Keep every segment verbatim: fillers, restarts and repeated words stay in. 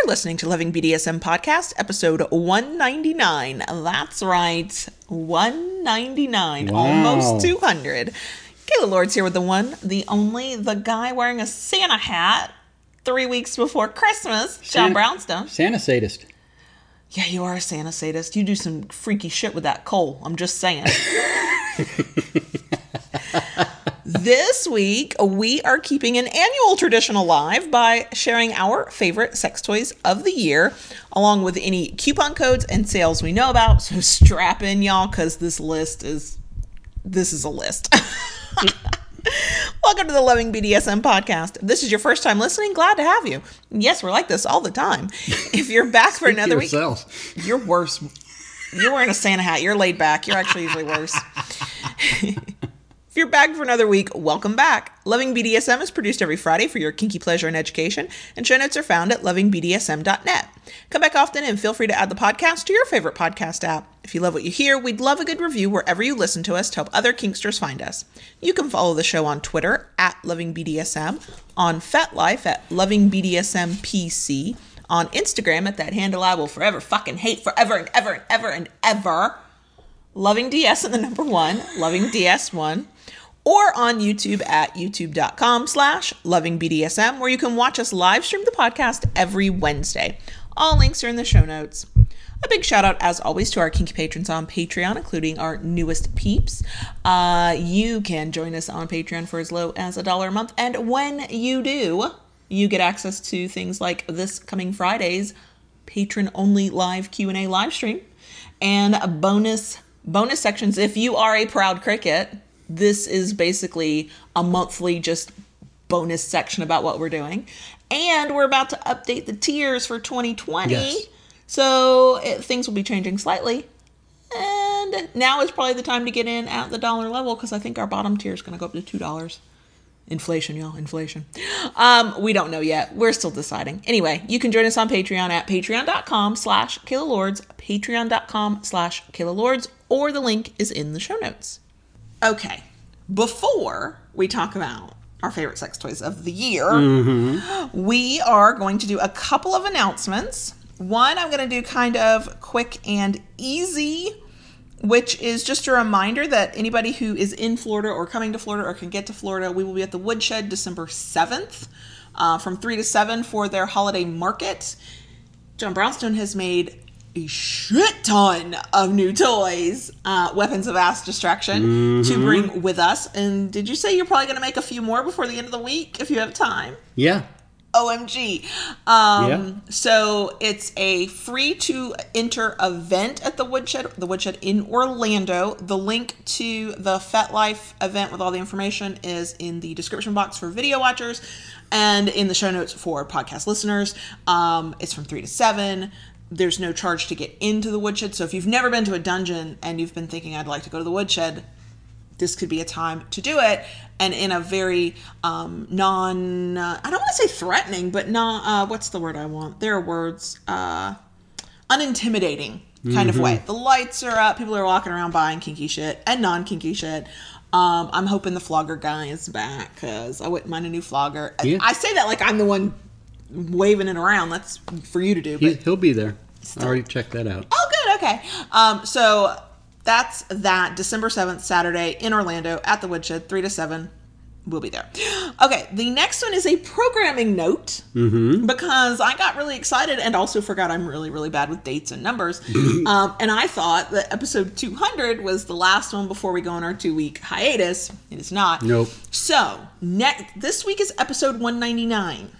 listening to Loving B D S M Podcast, episode one ninety-nine. That's right, one ninety-nine, Wow. Almost two hundred. Kayla Lords here with the one, the only, the guy wearing a Santa hat three weeks before Christmas, John Santa- Brownstone. Santa sadist. Yeah, you are a Santa sadist. You do some freaky shit with that coal. I'm just saying. This week, we are keeping an annual tradition alive by sharing our favorite sex toys of the year, along with any coupon codes and sales we know about. So strap in, y'all, because this list is, this is a list. Welcome to the Loving B D S M Podcast. If this is your first time listening, glad to have you. Yes, we're like this all the time. If you're back for another week, you're worse. You're wearing a Santa hat. You're laid back. You're actually usually worse. If you're back for another week, welcome back. Loving B D S M is produced every Friday for your kinky pleasure and education, and show notes are found at loving b d s m dot net. Come back often and feel free to add the podcast to your favorite podcast app. If you love what you hear, we'd love a good review wherever you listen to us to help other kinksters find us. You can follow the show on Twitter at loving b d s m, on FetLife at loving b d s m p c, on Instagram at that handle I will forever fucking hate forever and ever and ever and ever, Loving D S and the number one, Loving D S one, or on YouTube at youtube.com slash lovingBDSM, where you can watch us live stream the podcast every Wednesday. All links are in the show notes. A big shout out, as always, to our kinky patrons on Patreon, including our newest peeps. Uh, you can join us on Patreon for as low as a dollar a month, and when you do, you get access to things like this coming Friday's patron-only live Q and A live stream, and a bonus bonus sections if you are a proud cricket. This is basically a monthly just bonus section about what we're doing. And we're about to update the tiers for twenty twenty. Yes. So it, things will be changing slightly. And now is probably the time to get in at the dollar level, because I think our bottom tier is going to go up to two dollars. Inflation, y'all. Inflation. Um, we don't know yet. We're still deciding. Anyway, you can join us on Patreon at patreon.com slash Kayla Lords, patreon.com slash Kayla Lords, or the link is in the show notes. Okay, before we talk about our favorite sex toys of the year, mm-hmm. we are going to do a couple of announcements. One, I'm going to do kind of quick and easy, which is just a reminder that anybody who is in Florida or coming to Florida or can get to Florida, we will be at the Woodshed December seventh uh, from three to seven for their holiday market. John Brownstone has made a shit ton of new toys, uh, weapons of mass destruction, mm-hmm. to bring with us. And did you say you're probably going to make a few more before the end of the week if you have time? Yeah. O M G. Um, yeah. So it's a free to enter event at the Woodshed, the Woodshed in Orlando. The link to the FetLife event with all the information is in the description box for video watchers and in the show notes for podcast listeners. Um, it's from three to seven. There's no charge to get into the Woodshed. So if you've never been to a dungeon and you've been thinking, I'd like to go to the Woodshed, this could be a time to do it. And in a very um, non, uh, I don't want to say threatening, but not, uh, what's the word I want? There are words, uh, unintimidating kind mm-hmm. of way. The lights are up. People are walking around buying kinky shit and non-kinky shit. Um, I'm hoping the flogger guy is back, because I wouldn't mind a new flogger. Yeah. I, I say that like I'm the one waving it around. That's for you to do. But he, he'll be there. Still. I already checked that out. Oh, good. Okay. Um, so that's that. December seventh, Saturday in Orlando at the Woodshed, three to seven. We'll be there. Okay. The next one is a programming note, mm-hmm. because I got really excited and also forgot I'm really, really bad with dates and numbers. um, and I thought that episode two hundred was the last one before we go on our two week hiatus. It is not. Nope. So ne- this week is episode one ninety-nine.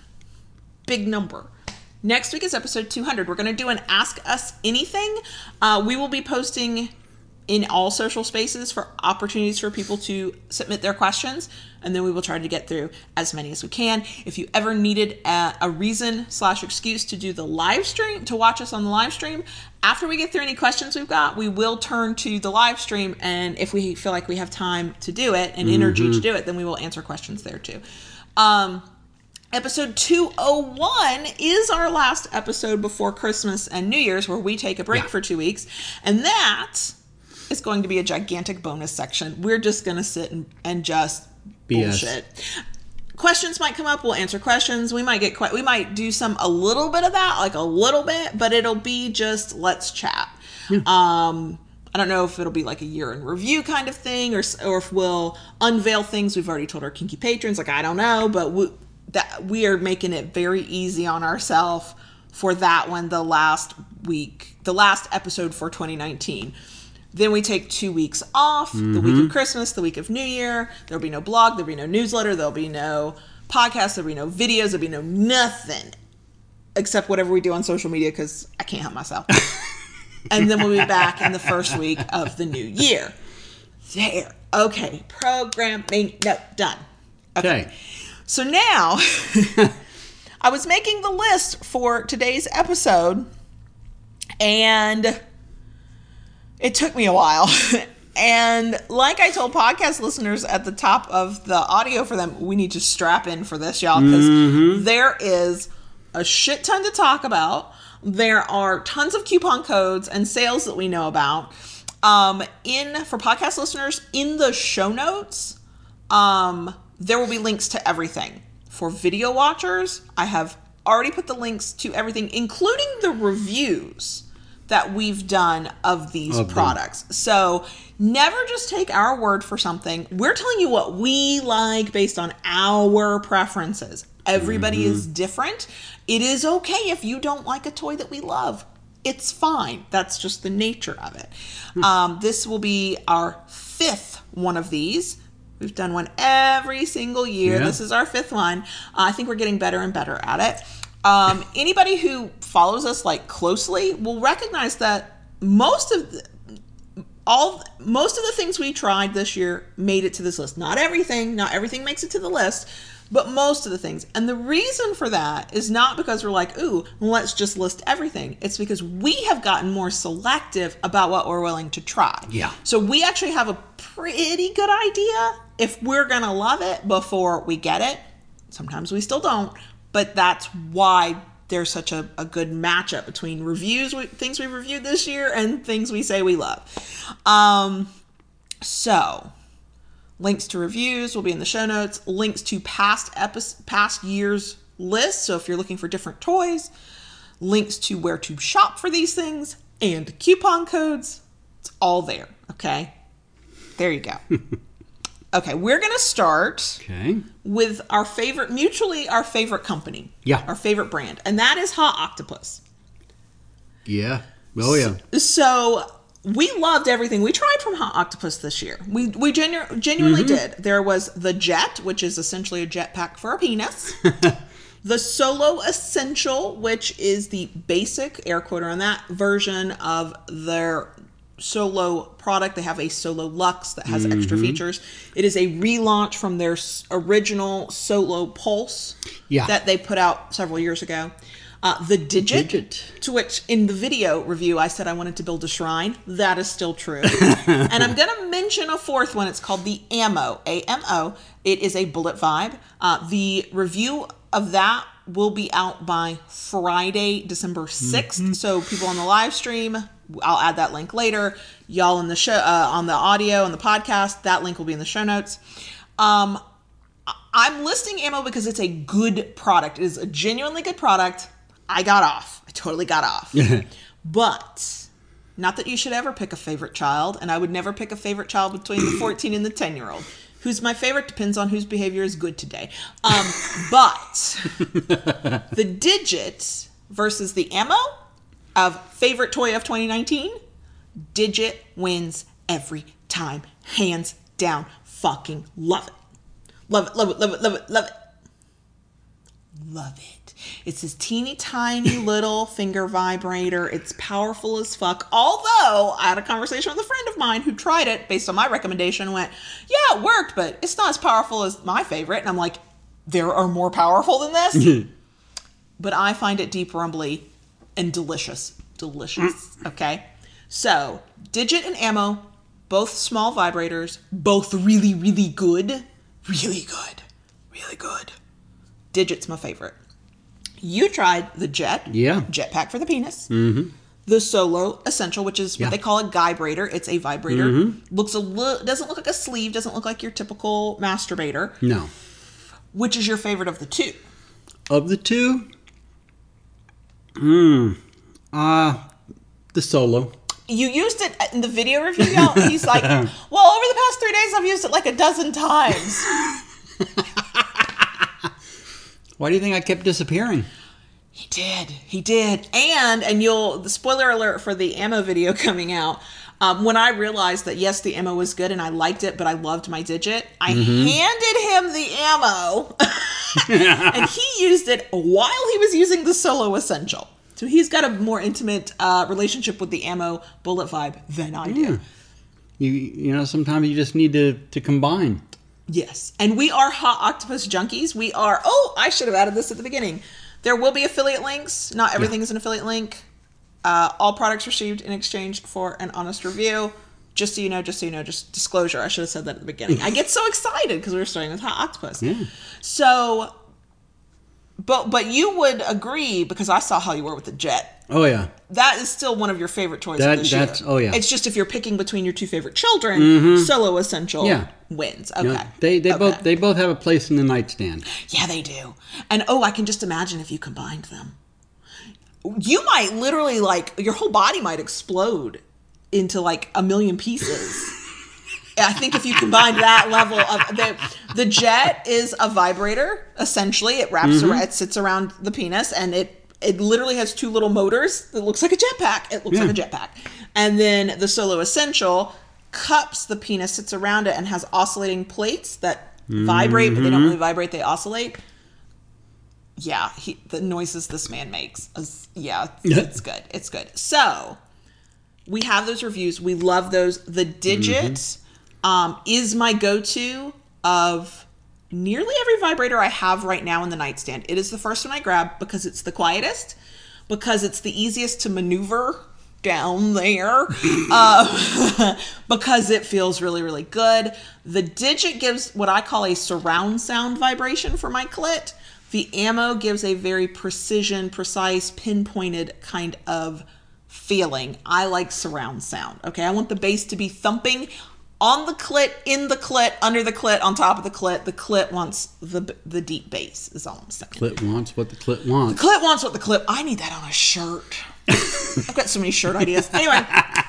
Big number. Next week is episode two hundred. We're going to do an Ask Us Anything. Uh, we will be posting in all social spaces for opportunities for people to submit their questions, and then we will try to get through as many as we can. If you ever needed a, a reason slash excuse to do the live stream, to watch us on the live stream, after we get through any questions we've got, we will turn to the live stream, and if we feel like we have time to do it and energy mm-hmm. to do it, then we will answer questions there too. Um... Episode two oh one is our last episode before Christmas and New Year's, where we take a break yeah. for two weeks. And that is going to be a gigantic bonus section. We're just going to sit and, and just B S. bullshit. questions might come up. We'll answer questions. We might get quite, we might do some, a little bit of that, like a little bit, but it'll be just let's chat. Yeah. Um, I don't know if it'll be like a year in review kind of thing, or or if we'll unveil things we've already told our kinky patrons. Like, I don't know, but we, that we are making it very easy on ourselves for that one. The last week, the last episode for twenty nineteen. Then we take two weeks off, mm-hmm. the week of Christmas, the week of New Year. There'll be no blog, there'll be no newsletter, there'll be no podcast, there'll be no videos, there'll be no nothing except whatever we do on social media, because I can't help myself. And then we'll be back in the first week of the new year. There. Okay. Programming. No, done. Okay. okay. So now, I was making the list for today's episode, and it took me a while. And like I told podcast listeners at the top of the audio for them, we need to strap in for this, y'all, because mm-hmm. there is a shit ton to talk about. There are tons of coupon codes and sales that we know about. Um, in for podcast listeners, in the show notes, um, there will be links to everything. For video watchers, I have already put the links to everything, including the reviews that we've done of these okay. products. So never just take our word for something. We're telling you what we like based on our preferences. Everybody mm-hmm. is different. It is okay if you don't like a toy that we love. It's fine. That's just the nature of it. Um, this will be our fifth one of these. We've done one every single year. Yeah. This is our fifth one. Uh, I think we're getting better and better at it. Um, anybody who follows us like closely will recognize that most of the, all most of the things we tried this year made it to this list. Not everything. Not everything makes it to the list. But most of the things. And the reason for that is not because we're like, ooh, let's just list everything. It's because we have gotten more selective about what we're willing to try. Yeah. So we actually have a pretty good idea if we're going to love it before we get it. Sometimes we still don't. But that's why there's such a, a good matchup between reviews, things we reviewed this year, and things we say we love. Um, so... Links to reviews will be in the show notes. Links to past epi- past years lists. So if you're looking for different toys, links to where to shop for these things, and coupon codes. It's all there. Okay. There you go. Okay. We're going to start okay. with our favorite, mutually our favorite company. Yeah. Our favorite brand. And that is Hot Octopuss. Yeah. Oh, yeah. So, so we loved everything we tried from Hot Octopuss this year. We we genu- genuinely mm-hmm. did. There was the Jet, which is essentially a jetpack for a penis. The Solo Essential, which is the basic, air quote on that, version of their Solo product. They have a Solo Luxe that has mm-hmm. extra features. It is a relaunch from their original Solo Pulse yeah. that they put out several years ago. Uh, the Digit, Digit, to which in the video review I said I wanted to build a shrine. That is still true. And I'm going to mention a fourth one. It's called the Ammo, A M O. It is a bullet vibe. Uh, the review of that will be out by Friday, December sixth. Mm-hmm. So people on the live stream, I'll add that link later. Y'all in the show, uh, on the audio, on the podcast, that link will be in the show notes. Um, I'm listing Ammo because it's a good product. It is a genuinely good product. I got off. I totally got off. But not that you should ever pick a favorite child, and I would never pick a favorite child between the fourteen and the ten-year-old. Who's my favorite depends on whose behavior is good today. Um, but the Digit versus the Ammo of favorite toy of twenty nineteen, Digit wins every time. Hands down. Fucking love it. Love it, love it, love it, love it, love it. Love it. It's this teeny tiny little finger vibrator. It's powerful as fuck. Although I had a conversation with a friend of mine who tried it based on my recommendation and went, yeah, it worked, but it's not as powerful as my favorite. And I'm like, there are more powerful than this? But I find it deep rumbly and delicious. Delicious. Okay. So Digit and Ammo, both small vibrators, both really, really good. Really good. Really good. Digit's my favorite. You tried the Jet. Yeah. Jetpack for the penis. Mm-hmm. The Solo Essential, which is what yeah. they call a vibrator. It's a vibrator. Mm-hmm. Looks a li- doesn't look like a sleeve. Doesn't look like your typical masturbator. No. Which is your favorite of the two? Of the two? Hmm. Uh, the Solo. You used it in the video review, y'all. He's like, well, over the past three days, I've used it like a dozen times. Why do you think I kept disappearing? He did. He did. And, and you'll, the spoiler alert for the ammo video coming out. Um, when I realized that, yes, the ammo was good and I liked it, but I loved my digit, I mm-hmm. handed him the ammo. And he used it while he was using the Solo Essential. So he's got a more intimate uh, relationship with the ammo bullet vibe than I do. Yeah. You you know, sometimes you just need to, to combine. Yes. And we are Hot Octopuss junkies. We are, oh, I should have added this at the beginning. There will be affiliate links. Not everything yeah. is an affiliate link. Uh, all products received in exchange for an honest review. Just so you know, just so you know, just disclosure. I should have said that at the beginning. I get so excited because we were starting with Hot Octopuss. Yeah. So, but but you would agree, because I saw how you were with the Jet. Oh, yeah. That is still one of your favorite toys that, of this that's, year. Oh, yeah. It's just if you're picking between your two favorite children, mm-hmm. Solo Essential yeah. wins. Okay. You know, they they okay. both they both have a place in the nightstand. Yeah, they do. And oh, I can just imagine if you combined them. You might literally, like, your whole body might explode into, like, a million pieces. I think if you combine that level of... The, the Jet is a vibrator, essentially. It wraps mm-hmm. around, it sits around the penis, and it, it literally has two little motors that looks like a jetpack. It looks yeah. like a jetpack. And then the Solo Essential cups the penis, sits around it, and has oscillating plates that mm-hmm. vibrate, but they don't really vibrate, they oscillate. Yeah, he, the noises this man makes. Is, yeah, it's good. It's good. So, we have those reviews. We love those. The Digit mm-hmm. um, is my go-to of nearly every vibrator I have right now in the nightstand. It is the first one I grab because it's the quietest, because it's the easiest to maneuver down there, uh, because it feels really, really good. The Digit gives what I call a surround sound vibration for my clit. The ammo gives a very precision, precise, pinpointed kind of feeling. I like surround sound. Okay, I want the bass to be thumping on the clit, in the clit, under the clit, on top of the clit. The clit wants the the deep bass, is all I'm saying. Clit wants what the clit wants. The clit wants what the clit... I need that on a shirt. I've got so many shirt ideas. Anyway...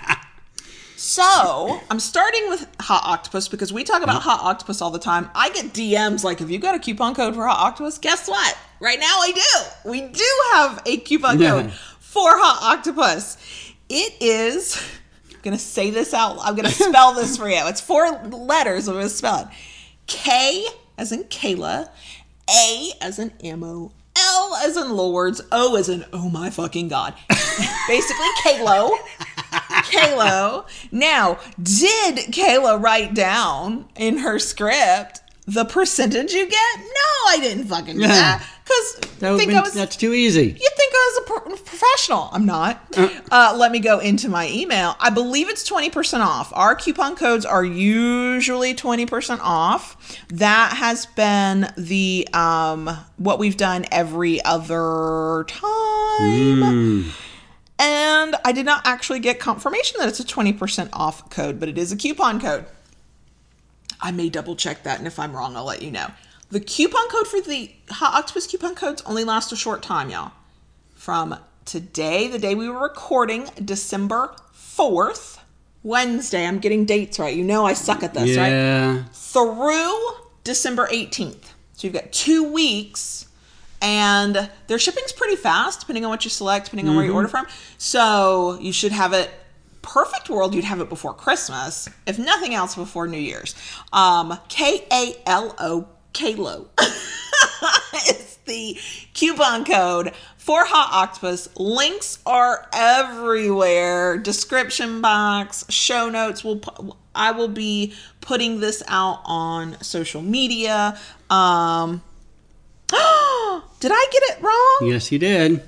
So, I'm starting with Hot Octopuss because we talk about Hot Octopuss all the time. I get D Ms like, have you got a coupon code for Hot Octopuss? Guess what? Right now I do. We do have a coupon yeah. code for Hot Octopuss. It is, I'm going to say this out, I'm going to spell this for you. It's four letters, I'm going to spell it. K as in Kayla, A as in ammo, L as in Lords, O as in oh my fucking god. Basically, Kalo. Kalo. Now, did Kayla write down in her script the percentage you get? No, I didn't fucking do that. Because that think been, I was, that's too easy. You think I was a pro- professional. I'm not. Uh, uh, let me go into my email. I believe it's twenty percent off. Our coupon codes are usually twenty percent off. That has been the um, what we've done every other time. Mm. And I did not actually get confirmation that it's a twenty percent off code, but it is a coupon code. I may double check that, and if I'm wrong, I'll let you know. The coupon code for the Hot Octopuss coupon codes only last a short time, y'all. From today, the day we were recording, December fourth, Wednesday. I'm getting dates right. You know I suck at this, yeah. right? Through December eighteenth. So you've got two weeks. And their shipping's pretty fast, depending on what you select, depending on mm-hmm. where you order from. So you should have it, perfect world, you'd have it before Christmas. If nothing else, before New Year's. Um, K A L O, Kalo. It's the coupon code for Hot Octopuss. Links are everywhere. Description box, show notes. We'll, I will be putting this out on social media. Um... Did I get it wrong? Yes, you did.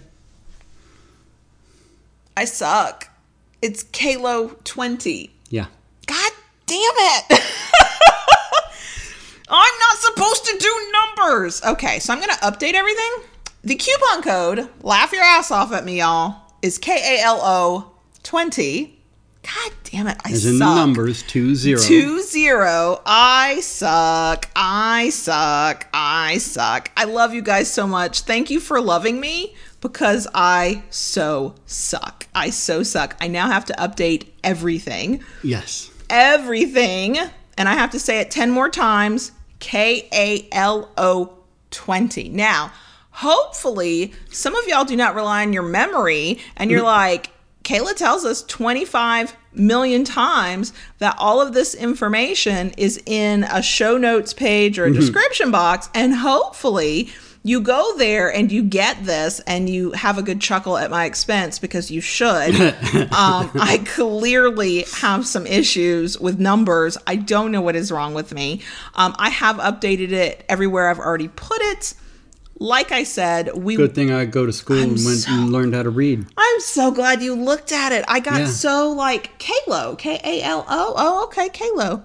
I suck. It's Kalo twenty. Yeah. God damn it. I'm not supposed to do numbers. Okay, so I'm going to update everything. The coupon code, laugh your ass off at me, y'all, is K A L O twenty. God damn damn it, I As suck. in the numbers, two zero. Two zero. I suck. I suck. I suck. I love you guys so much. Thank you for loving me because I so suck. I so suck. I now have to update everything. Yes. Everything. And I have to say it ten more times. K A L O twenty. Now, hopefully, some of y'all do not rely on your memory and you're like, Kayla tells us twenty-five million times that all of this information is in a show notes page or a description box. And hopefully you go there and you get this and you have a good chuckle at my expense because you should. um, I clearly have some issues with numbers. I don't know what is wrong with me. Um, I have updated it everywhere I've already put it. Like I said, we... Good thing I go to school I'm and went so, and learned how to read. I'm so glad you looked at it. I got yeah. so like, Kalo, K A L O. Oh, okay, Kalo.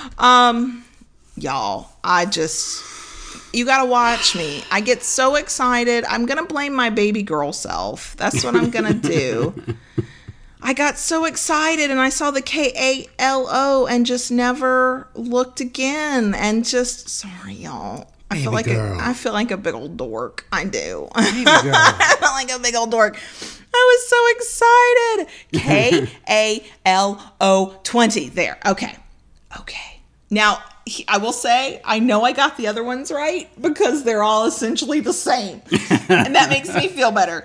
Um, y'all, I just... You gotta watch me. I get so excited. I'm gonna blame my baby girl self. That's what I'm gonna do. I got so excited and I saw the K A L O and just never looked again. And just, sorry, y'all. I feel like a, I feel like a big old dork. I do. I feel like a big old dork. I was so excited. K A L O twenty. There. Okay. Okay. Now, I will say, I know I got the other ones right because they're all essentially the same. And that makes me feel better.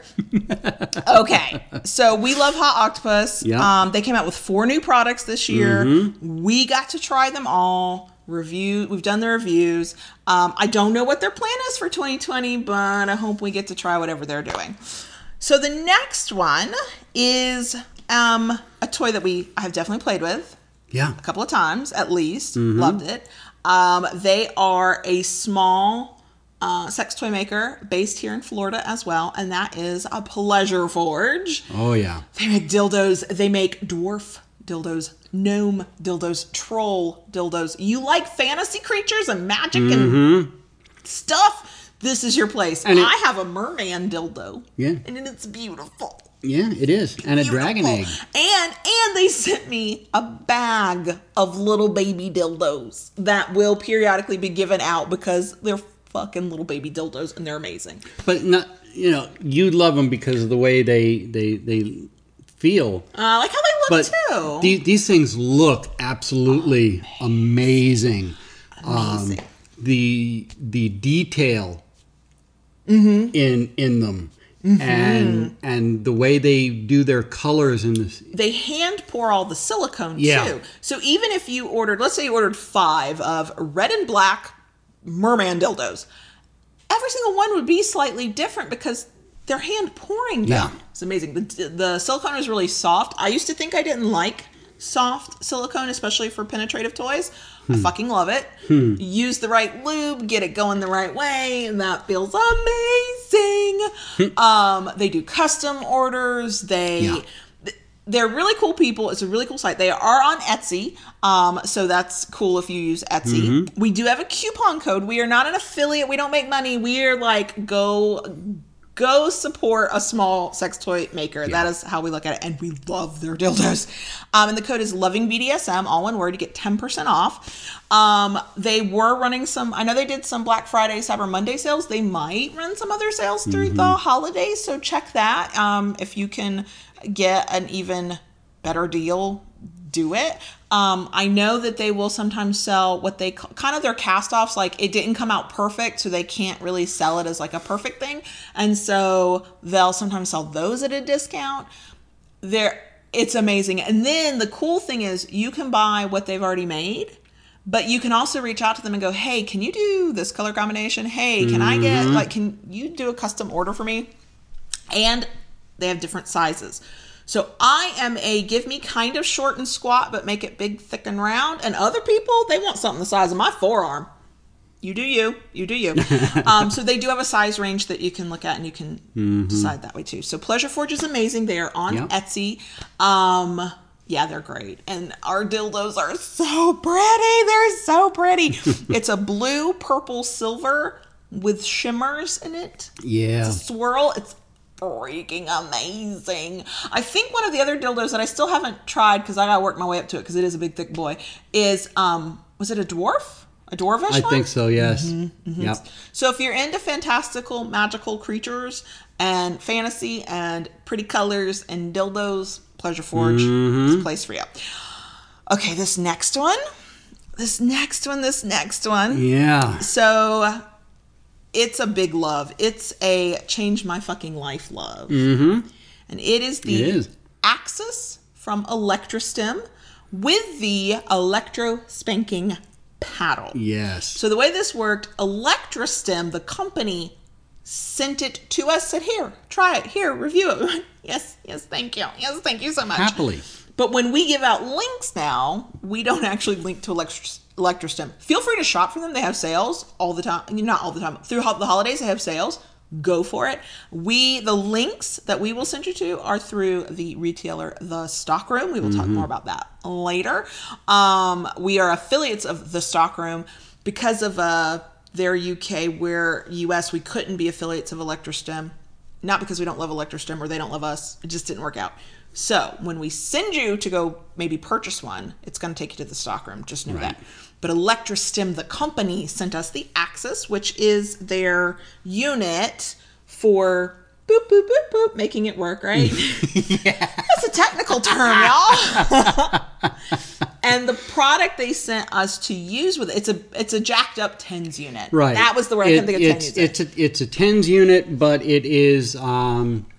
Okay. So we love Hot Octopuss. Yep. Um, they came out with four new products this year. Mm-hmm. We got to try them all. Review. We've done the reviews. Um, I don't know what their plan is for twenty twenty, but I hope we get to try whatever they're doing. So the next one is um, a toy that we I have definitely played with. Yeah. A couple of times at least. Mm-hmm. Loved it. Um, they are a small uh, sex toy maker based here in Florida as well, and that is a Pleasure Forge. Oh yeah. They make dildos. They make dwarf dildos, gnome dildos, troll dildos. You like fantasy creatures and magic mm-hmm. and stuff? This is your place. And I it, have a merman dildo. Yeah. And it's beautiful. Yeah, it is. And beautiful. A dragon egg. And and they sent me a bag of little baby dildos that will periodically be given out because they're fucking little baby dildos and they're amazing. But not, you know, you love them because of the way they they they feel. I uh, like how they look but too. These, these things look absolutely oh, amazing. Amazing. Um, the the detail mm-hmm. in in them. Mm-hmm. And and the way they do their colors in this, they hand pour all the silicone yeah. too. So even if you ordered, let's say you ordered five of red and black merman dildos, every single one would be slightly different because they're hand pouring them. Yeah. It's amazing. The the silicone is really soft. I used to think I didn't like soft silicone, especially for penetrative toys. Hmm. I fucking love it. Hmm. Use the right lube, get it going the right way, and that feels amazing. um, they do custom orders. They, yeah. they're really cool people. It's a really cool site. They are on Etsy, um, so that's cool if you use Etsy. Mm-hmm. We do have a coupon code. We are not an affiliate. We don't make money. We are like, go... Go support a small sex toy maker. Yeah. That is how we look at it. And we love their dildos. Um, and the code is loving B D S M, all one word. You get ten percent off. Um, they were running some, I know they did some Black Friday, Cyber Monday sales. They might run some other sales through mm-hmm. the holidays. So check that. Um, if you can get an even better deal, do it. Um, I know that they will sometimes sell what they call, kind of their cast-offs, like it didn't come out perfect, so they can't really sell it as like a perfect thing. And so they'll sometimes sell those at a discount. They're, it's amazing. And then the cool thing is you can buy what they've already made, but you can also reach out to them and go, hey, can you do this color combination? Hey, can mm-hmm. I get, like, can you do a custom order for me? And they have different sizes. So I am a give me kind of short and squat, but make it big, thick, and round. And other people, they want something the size of my forearm. You do you. You do you. um, so they do have a size range that you can look at and you can mm-hmm. decide that way too. So Pleasure Forge is amazing. They are on yep. Etsy. Um, yeah, they're great. And our dildos are so pretty. They're so pretty. It's a blue, purple, silver with shimmers in it. Yeah. It's a swirl. It's freaking amazing. I think one of the other dildos that I still haven't tried because I gotta work my way up to it because it is a big thick boy is um was it a dwarf? A dwarvish I one? think so, yes. Mm-hmm, mm-hmm. Yep. So if you're into fantastical, magical creatures and fantasy and pretty colors and dildos, Pleasure Forge mm-hmm. is a place for you. Okay, this next one. This next one, this next one. Yeah. So it's a big love. It's a change my fucking life love. Mm-hmm. And it is the it is. Axis from Electrostim with the Electro Spanking Paddle. Yes. So the way this worked, Electrostim, the company, sent it to us, said, here, try it, here, review it. Yes, yes, thank you. Yes, thank you so much. Happily. But when we give out links now, we don't actually link to Electro- Electrostim. Feel free to shop for them. They have sales all the time. Not all the time. Through the holidays, they have sales. Go for it. We the links that we will send you to are through the retailer The Stockroom. We will mm-hmm. talk more about that later. Um, we are affiliates of The Stockroom because of uh, their U K, where U S we couldn't be affiliates of Electrostim. Not because we don't love Electrostim or they don't love us. It just didn't work out. So when we send you to go maybe purchase one, it's going to take you to The Stockroom. Just know right. that. But Electrostim, the company, sent us the Axis, which is their unit for boop, boop, boop, boop, making it work, right? Yeah. That's a technical term, y'all. And the product they sent us to use with it, it's a it's a jacked up tens unit. Right. That was the word. It, I couldn't think of it's, tens unit. It's a, it's a tens unit, but it is um,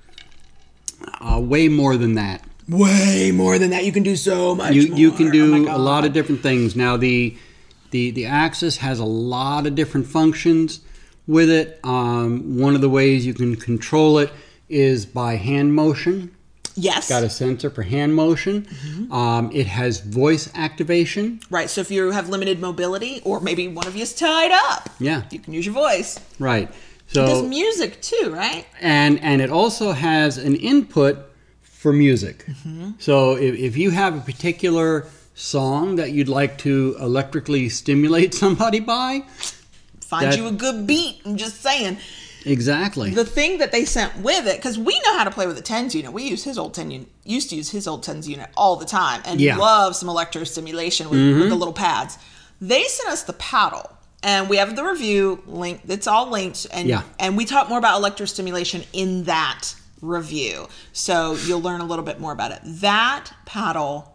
uh, way more than that. Way more than that. You can do so much you, more. You can do oh a lot of different things. Now, the... The the Axis has a lot of different functions with it. Um, one of the ways you can control it is by hand motion. Yes. It's got a sensor for hand motion. Mm-hmm. Um, it has voice activation. Right. So if you have limited mobility or maybe one of you is tied up, yeah, you can use your voice. Right. So it does music too, right? And and it also has an input for music. Mm-hmm. So if, if you have a particular song that you'd like to electrically stimulate somebody by, find that, you a good beat. I'm just saying. Exactly. The thing that they sent with it, because we know how to play with the tens unit. We use his old ten unit, used to use his old tens unit all the time, and yeah. love some electro stimulation with, mm-hmm. with the little pads. They sent us the paddle, and we have the review link. It's all linked, and yeah. and we talk more about electro stimulation in that review, so you'll learn a little bit more about it. That paddle.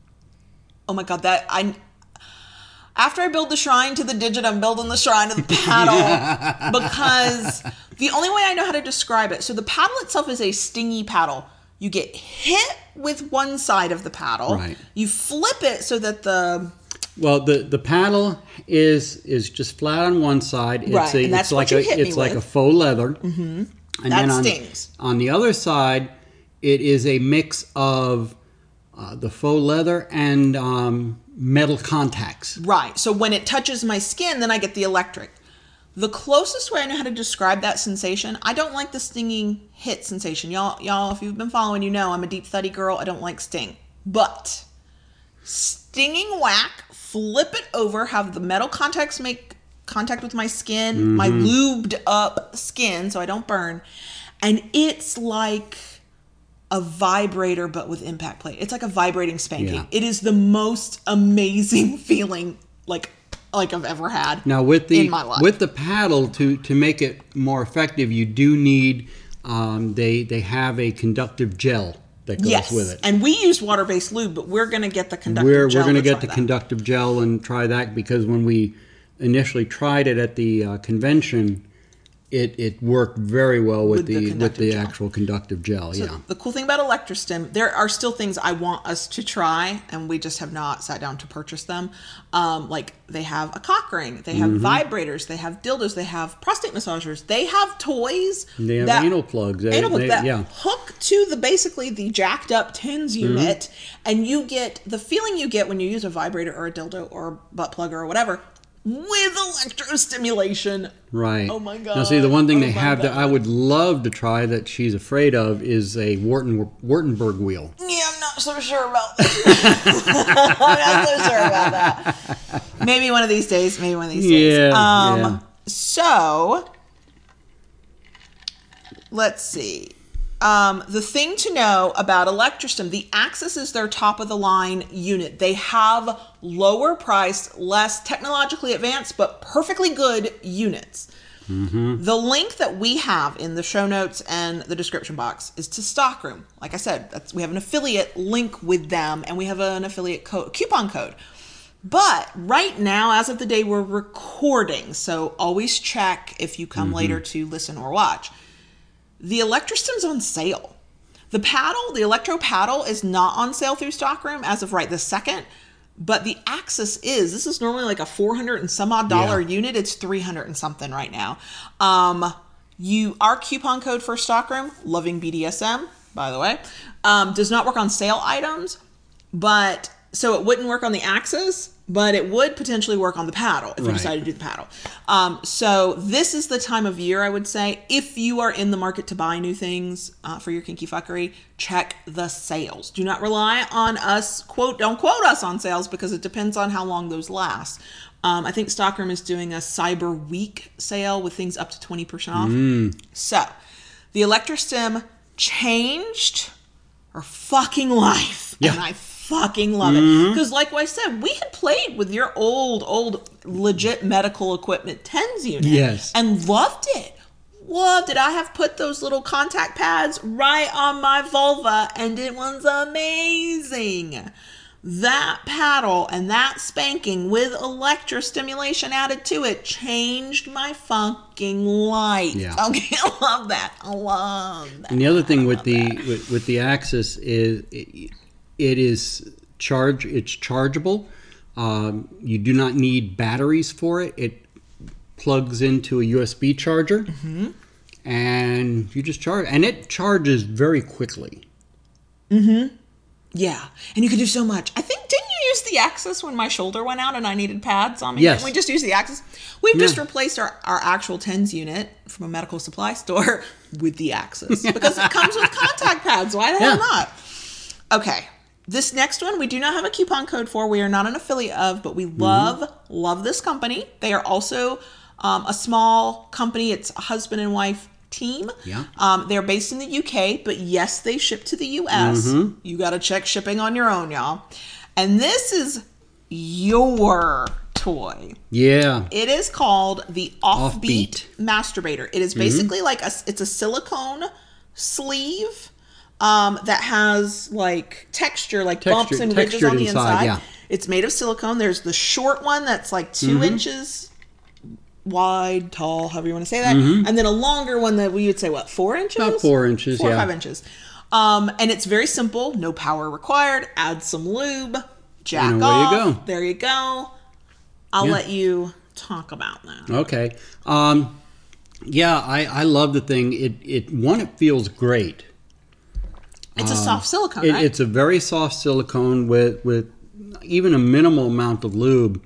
Oh my God, that I after I build the shrine to the digit, I'm building the shrine to the paddle because the only way I know how to describe it. So the paddle itself is a stingy paddle. You get hit with one side of the paddle. Right. You flip it so that the well, the, the paddle is is just flat on one side. It's right, a, and that's it's what like you a hit me it's like with. a faux leather. Mm-hmm. And that then on, stings. On the other side, it is a mix of Uh, the faux leather and um, metal contacts. Right. So when it touches my skin, then I get the electric. The closest way I know how to describe that sensation, I don't like the stinging hit sensation. Y'all, y'all, if you've been following, you know I'm a deep thuddy girl. I don't like sting. But stinging whack, flip it over, have the metal contacts make contact with my skin, mm-hmm. my lubed up skin so I don't burn. And it's like a vibrator, but with impact plate. It's like a vibrating spanking. Yeah. It is the most amazing feeling, like like I've ever had. Now, with the in my life. with the paddle to to make it more effective, you do need um, they they have a conductive gel that goes yes. with it. And we use water based lube, but we're going to get the conductive we're, gel. We're going to get the that. conductive gel and try that because when we initially tried it at the uh, convention. It it worked very well with, with the, the with the gel. actual conductive gel. So yeah. The cool thing about Electrostim, there are still things I want us to try, and we just have not sat down to purchase them. Um, like they have a cock ring, they have mm-hmm. vibrators, they have dildos, they have prostate massagers, they have toys. They have that, anal plugs. They, anal plugs they, that yeah. hook to the basically the jacked up tens unit, mm-hmm. and you get the feeling you get when you use a vibrator or a dildo or a butt plug or whatever. With electrostimulation. Right. Oh my God. Now see, the one thing oh they have God. that I would love to try that she's afraid of is a Wharton Wartenberg wheel. Yeah, I'm not so sure about that. I'm not so sure about that. Maybe one of these days. Maybe one of these days. Yeah. Um, yeah. So, let's see. Um, the thing to know about Electrostim, the Axis is their top of the line unit. They have lower priced, less technologically advanced, but perfectly good units. Mm-hmm. The link that we have in the show notes and the description box is to Stockroom. Like I said, that's, we have an affiliate link with them, and we have an affiliate code, coupon code. But right now, as of the day we're recording, so always check if you come mm-hmm. later to listen or watch. The Electrostim's on sale. The paddle, the Electro paddle, is not on sale through Stockroom as of right this second, but the Axis is. This is normally like a four hundred and some odd dollar yeah. unit. It's three hundred and something right now. Um, you, our coupon code for Stockroom, Loving B D S M, by the way, um, does not work on sale items, but so it wouldn't work on the Axis, but it would potentially work on the paddle if right. you decided to do the paddle. Um, so this is the time of year, I would say, if you are in the market to buy new things uh, for your kinky fuckery, check the sales. Do not rely on us, quote, don't quote us on sales, because it depends on how long those last. Um, I think Stockroom is doing a Cyber Week sale with things up to twenty percent off. Mm. So the Electrostim changed our fucking life. Yeah. And I fucking love mm-hmm. it. Because like I said, we had played with your old, old legit medical equipment TENS unit. Yes. And loved it. Loved it. I have put those little contact pads right on my vulva, and it was amazing. That paddle and that spanking with electrostimulation added to it changed my fucking life. Yeah. Okay, I love that. I love that. And the other thing with the with, with the Axis is it, it is charge. It's chargeable. Um, you do not need batteries for it. It plugs into a U S B charger, mm-hmm. and you just charge, and it charges very quickly. Mm-hmm. Yeah, and you can do so much. I think, didn't you use the Axis when my shoulder went out and I needed pads on me? Yes. We just used the Axis. We've yeah. just replaced our, our actual TENS unit from a medical supply store with the Axis. Because it comes with contact pads. Why the hell yeah. not? Okay, this next one we do not have a coupon code for. We are not an affiliate of, but we love, mm-hmm. love this company. They are also um, a small company. It's a husband and wife team. Yeah. Um, they're based in the U K, but yes, they ship to the U S. Mm-hmm. You got to check shipping on your own, y'all. And this is your toy. Yeah. It is called the Offbeat, Offbeat. Masturbator. It is basically mm-hmm. like a, it's a silicone sleeve um, that has like texture, like textured, bumps and ridges on the inside. inside. Yeah. It's made of silicone. There's the short one that's like two mm-hmm. inches wide, tall, however you want to say that, mm-hmm. and then a longer one that we would say what four inches, about four inches, four yeah, or five inches. Um, and it's very simple, no power required. Add some lube, jack and off. There you go. There you go. I'll yeah. let you talk about that. Okay. Um, yeah, I, I love the thing. It it one, it feels great. It's um, a soft silicone, it, right? It's a very soft silicone with with even a minimal amount of lube.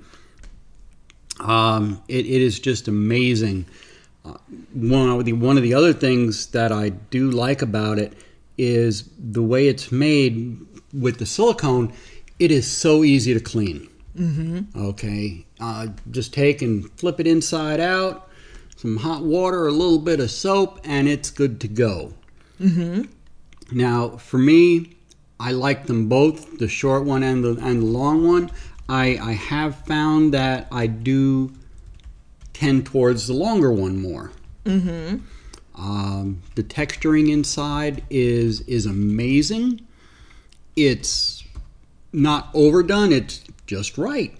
Um, it, it is just amazing. Uh, one of the one of the other things that I do like about it is the way it's made with the silicone. It is so easy to clean. Mm-hmm. Okay, uh, just take and flip it inside out, some hot water, a little bit of soap, and it's good to go. Mm-hmm. Now, for me, I like them both, the short one and the and the long one. I, I have found that I do tend towards the longer one more. Mm-hmm. Um, the texturing inside is is amazing. It's not overdone. It's just right.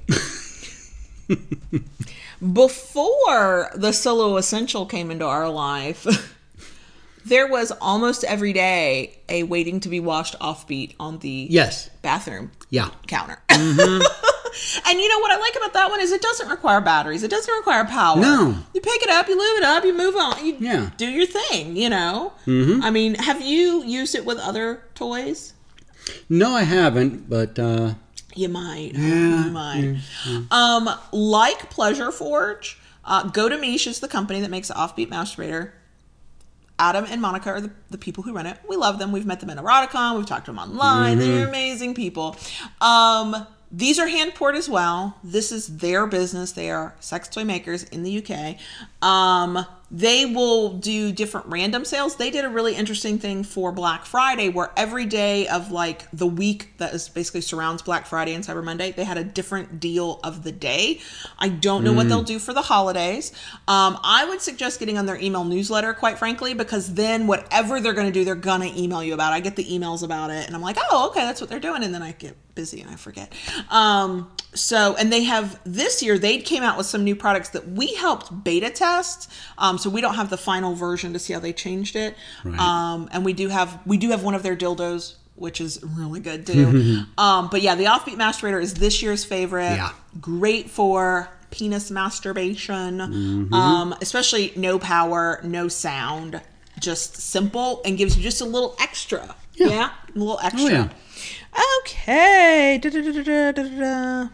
Before the Solo Essential came into our life, there was almost every day a waiting to be washed Offbeat on the yes. bathroom yeah. counter. Mm-hmm. And you know what I like about that one is it doesn't require batteries. It doesn't require power. No. You pick it up, you lube it up, you move on. You yeah. do your thing, you know. Mm-hmm. I mean, have you used it with other toys? No, I haven't, but... Uh, you might. Yeah, you might. Yeah, yeah. Um, like Pleasure Forge, uh, Go to Mish is the company that makes the Offbeat Masturbator. Adam and Monica are the, the people who run it. We love them. We've met them at Eroticon. We've talked to them online. Mm-hmm. They're amazing people. Um, these are hand poured as well. This is their business. They are sex toy makers in the U K. Um, they will do different random sales. They did a really interesting thing for Black Friday where every day of like the week that is basically surrounds Black Friday and Cyber Monday, they had a different deal of the day. I don't know mm. what they'll do for the holidays. Um, I would suggest getting on their email newsletter, quite frankly, because then whatever they're going to do, they're going to email you about it. I get the emails about it and I'm like, oh, okay, that's what they're doing. And then I get busy and I forget. Um, so, and they have this year, they came out with some new products that we helped beta test. Um, so we don't have the final version to see how they changed it. Right. Um, and we do have, we do have one of their dildos, which is really good too. um, but yeah, the Offbeat Masturbator is this year's favorite. Yeah. Great for penis masturbation. Mm-hmm. Um, especially no power, no sound, just simple and gives you just a little extra. Yeah. yeah? A little extra. Oh, yeah. Okay. Da, da, da, da, da, da.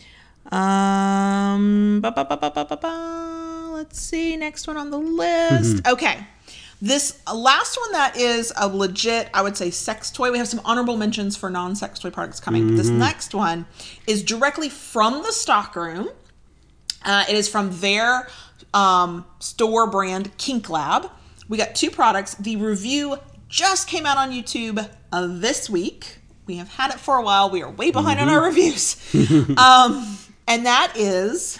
Um, ba, ba, ba, ba, ba, ba, ba. Let's see. Next one on the list. Mm-hmm. Okay. This last one that is a legit, I would say, sex toy. We have some honorable mentions for non-sex toy products coming. Mm-hmm. But this next one is directly from the stockroom. Uh, it is from their um, store brand, Kink Lab. We got two products. The review just came out on YouTube uh, this week. We have had it for a while. We are way behind mm-hmm. on our reviews. um, and that is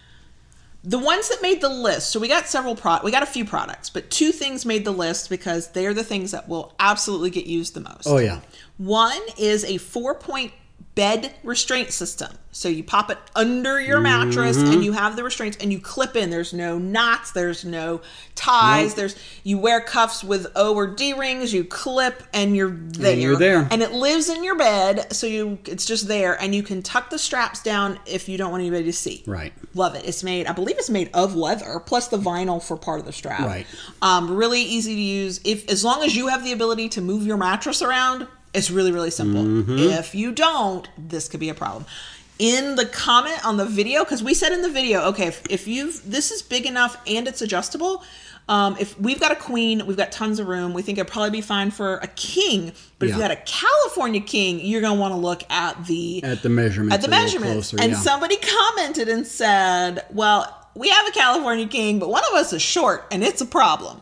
the ones that made the list. So we got several pro- we got a few products, but two things made the list because they are the things that will absolutely get used the most. Oh, yeah. One is a four-point bed restraint system. So you pop it under your mattress mm-hmm. and you have the restraints and you clip in. There's no knots. There's no ties. Nope. There's you wear cuffs with O or D rings. You clip and you're there. And you're there. And it lives in your bed. So you it's just there. And you can tuck the straps down if you don't want anybody to see. Right. Love it. It's made, I believe it's made of leather plus the vinyl for part of the strap. Right. Um, really easy to use. If as long as you have the ability to move your mattress around, it's really, really simple. Mm-hmm. If you don't, this could be a problem. In the comment on the video, because we said in the video, okay, if, if you've, this is big enough and it's adjustable. Um, if we've got a queen, we've got tons of room. We think it'd probably be fine for a king. But yeah. if you had a California king, you're going to want to look at the at the measurements. At the measurements. Closer, and yeah. somebody commented and said, well, we have a California king, but one of us is short and it's a problem.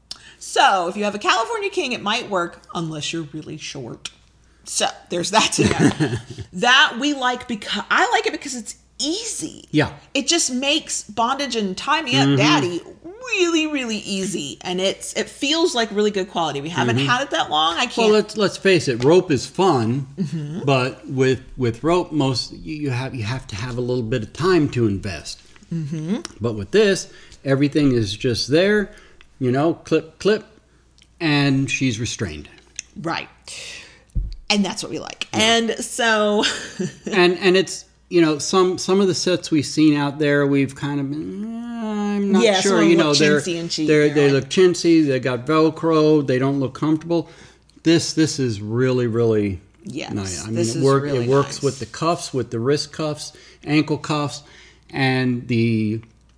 So if you have a California king, it might work unless you're really short. So there's that to know. That we like because I like it because it's easy. Yeah. It just makes bondage and tie me up, mm-hmm. daddy, really, really easy. And it's it feels like really good quality. We haven't mm-hmm. had it that long. I can't. Well, let's let's face it. Rope is fun, mm-hmm. but with with rope, most you have you have to have a little bit of time to invest. Mm-hmm. But with this, everything is just there. You know, clip, clip, and she's restrained. Right. And that's what we like. Yeah. And so... and and it's, you know, some some of the sets we've seen out there, we've kind of been, eh, I'm not yeah, sure. You know, they're, they're, they look chintzy, they got Velcro, they don't look comfortable. This this is really, really yes, nice. I mean, this it, work, really it works nice. with the cuffs, with the wrist cuffs, ankle cuffs, and the...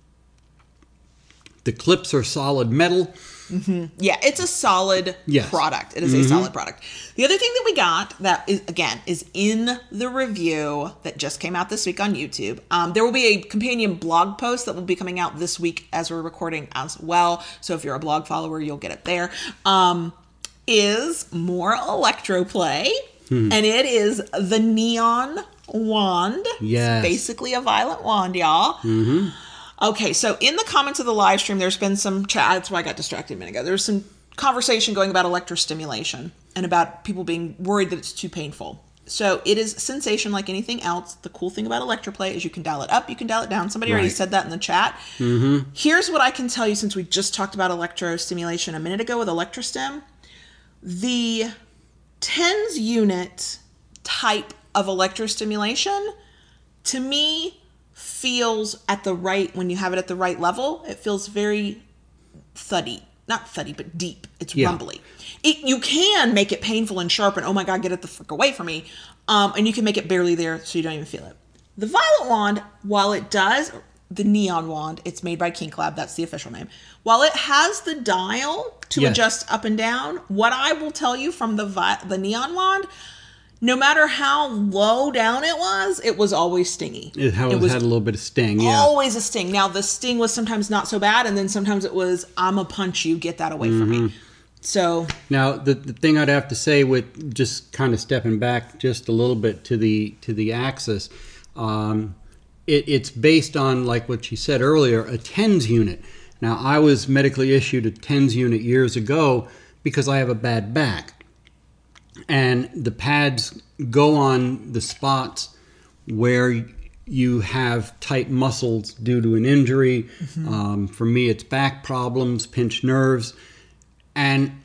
The clips are solid metal. Mm-hmm. Yeah, it's a solid yes. product. It is mm-hmm. a solid product. The other thing that we got that is, again, is in the review that just came out this week on YouTube. Um, there will be a companion blog post that will be coming out this week as we're recording as well. So if you're a blog follower, you'll get it there. Um, is more electroplay. Hmm. And it is the Neon Wand. Yes. It's basically a violet wand, y'all. Mm-hmm. Okay, so in the comments of the live stream, there's been some chat. That's why I got distracted a minute ago. There's some conversation going about electrostimulation and about people being worried that it's too painful. So it is sensation like anything else. The cool thing about electroplay is you can dial it up, you can dial it down. Somebody right. already said that in the chat. Mm-hmm. Here's what I can tell you since we just talked about electrostimulation a minute ago with Electrostim. The tens unit type of electrostimulation, to me, feels at the right, when you have it at the right level, it feels very thuddy. Not thuddy, but deep. It's yeah. rumbly. It, you can make it painful and sharp and, oh my God, get it the frick away from me. Um, and you can make it barely there so you don't even feel it. The Violet Wand, while it does, the Neon Wand, it's made by Kink Lab, that's the official name. While it has the dial to yes. adjust up and down, what I will tell you from the vi- the Neon Wand, no matter how low down it was, it was always stingy. It, had, it was, had a little bit of sting, yeah. Always a sting. Now, the sting was sometimes not so bad, and then sometimes it was, I'm going to punch you, get that away mm-hmm. from me. So now, the, the thing I'd have to say with just kind of stepping back just a little bit to the to the Axis, um, it, it's based on, like what she said earlier, a TENS unit. Now, I was medically issued a TENS unit years ago because I have a bad back. And the pads go on the spots where you have tight muscles due to an injury. Mm-hmm. Um, for me, it's back problems, pinched nerves. And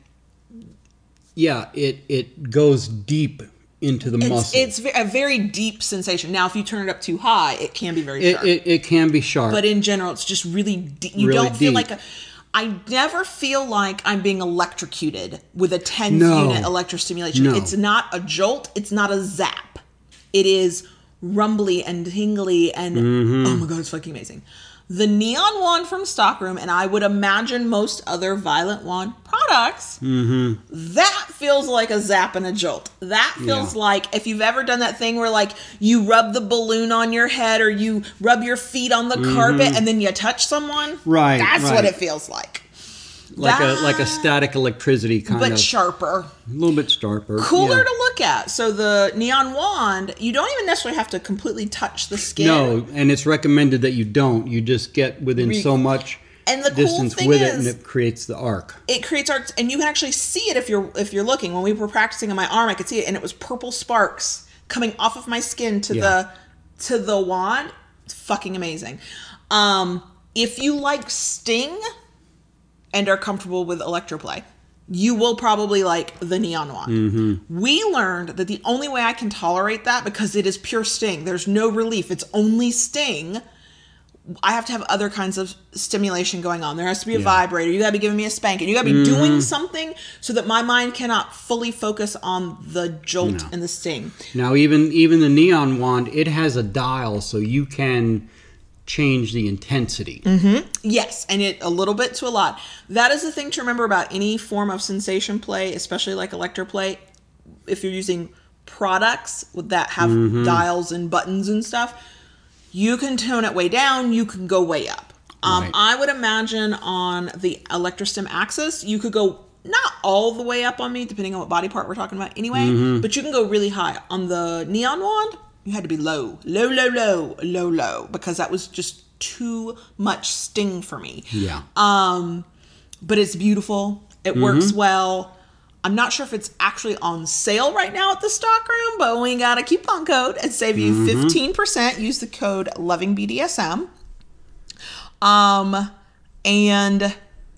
yeah, it, it goes deep into the it's, muscle. It's a very deep sensation. Now, if you turn it up too high, it can be very it, sharp. It, it can be sharp. But in general, it's just really deep. You really don't feel deep. like a... I never feel like I'm being electrocuted with a TENS no. unit electrostimulation. No. It's not a jolt. It's not a zap. It is rumbly and tingly and mm-hmm. oh my God, it's fucking amazing. The Neon Wand from Stockroom, and I would imagine most other Violet Wand products, mm-hmm. that feels like a zap and a jolt. That feels yeah. like if you've ever done that thing where like you rub the balloon on your head or you rub your feet on the mm-hmm. carpet and then you touch someone. Right. That's right. what it feels like. Like that, a like a static electricity kind but of. But sharper. A little bit sharper. Cooler yeah. to look at. So the Neon Wand, you don't even necessarily have to completely touch the skin. No, and it's recommended that you don't. You just get within Re- so much and the distance cool thing with is, it, and it creates the arc. It creates arcs, and you can actually see it if you're if you're looking. When we were practicing on my arm, I could see it, and it was purple sparks coming off of my skin to yeah. the to the wand. It's fucking amazing. Um, if you like sting and are comfortable with electroplay, you will probably like the Neon Wand. Mm-hmm. We learned that the only way I can tolerate that, because it is pure sting, there's no relief, it's only sting, I have to have other kinds of stimulation going on. There has to be a yeah. vibrator. You gotta be giving me a spanking. You gotta be mm-hmm. doing something so that my mind cannot fully focus on the jolt no. and the sting. Now, even even the Neon Wand, it has a dial, so you can change the intensity. Mm-hmm. Yes, and it a little bit to a lot. That is the thing to remember about any form of sensation play, especially like electroplay. If you're using products that have mm-hmm. dials and buttons and stuff, you can tone it way down, you can go way up. Um, right. I would imagine on the Electrostim Axis, you could go not all the way up on me, depending on what body part we're talking about anyway, mm-hmm. but you can go really high. On the Neon Wand, you had to be low, low, low, low, low, low, because that was just too much sting for me. Yeah. Um, but it's beautiful. It mm-hmm. works well. I'm not sure if it's actually on sale right now at the Stockroom, but we got a coupon code and save you mm-hmm. fifteen percent. Use the code LOVINGBDSM. Um, and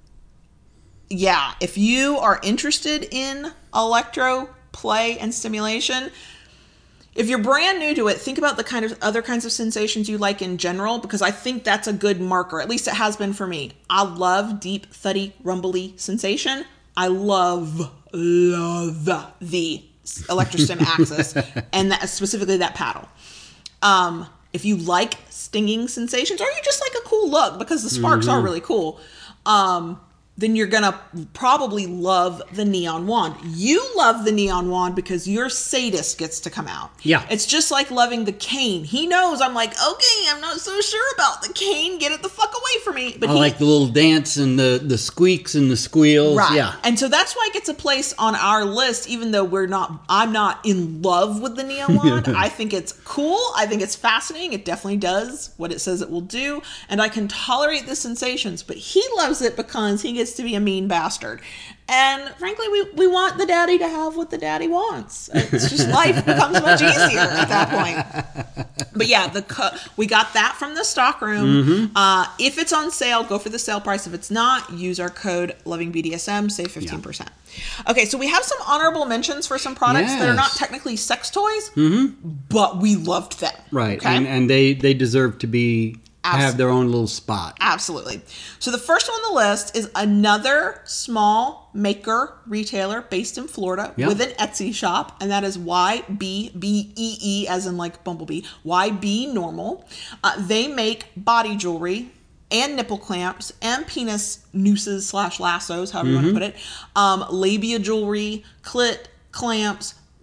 yeah, if you are interested in electro play and stimulation, if you're brand new to it, think about the kind of other kinds of sensations you like in general, because I think that's a good marker. At least it has been for me. I love deep, thuddy, rumbly sensation. I love, love the Electrostim Axis, and that, specifically that paddle. Um, if you like stinging sensations, or you just like a cool look, because the sparks mm-hmm. are really cool, um, then you're gonna probably love the Neon Wand. You love the Neon Wand because your sadist gets to come out. Yeah. It's just like loving the cane. He knows I'm like, okay, I'm not so sure about the cane. Get it the fuck away from me. But I he, like the little dance and the, the squeaks and the squeals. Right. Yeah. And so that's why it gets a place on our list, even though we're not, I'm not in love with the Neon Wand. I think it's cool. I think it's fascinating. It definitely does what it says it will do. And I can tolerate the sensations, but he loves it because he gets to be a mean bastard. And frankly, we, we want the daddy to have what the daddy wants. It's just life becomes much easier at that point. But yeah, the co- we got that from the Stockroom. Mm-hmm. Uh, if it's on sale, go for the sale price. If it's not, use our code LOVINGBDSM, save fifteen percent. Yeah. Okay, so we have some honorable mentions for some products yes. that are not technically sex toys, mm-hmm. but we loved them. Right, okay? and, and they, they deserve to be... Absolutely. have their own little spot. Absolutely. So the first one on the list is another small maker retailer based in Florida yep. with an Etsy shop, and that is Y B B E E, as in like Bumblebee, Y B Normal. Uh, they make body jewelry and nipple clamps and penis nooses slash lassos, however mm-hmm. you want to put it, um, labia jewelry, clit clamps,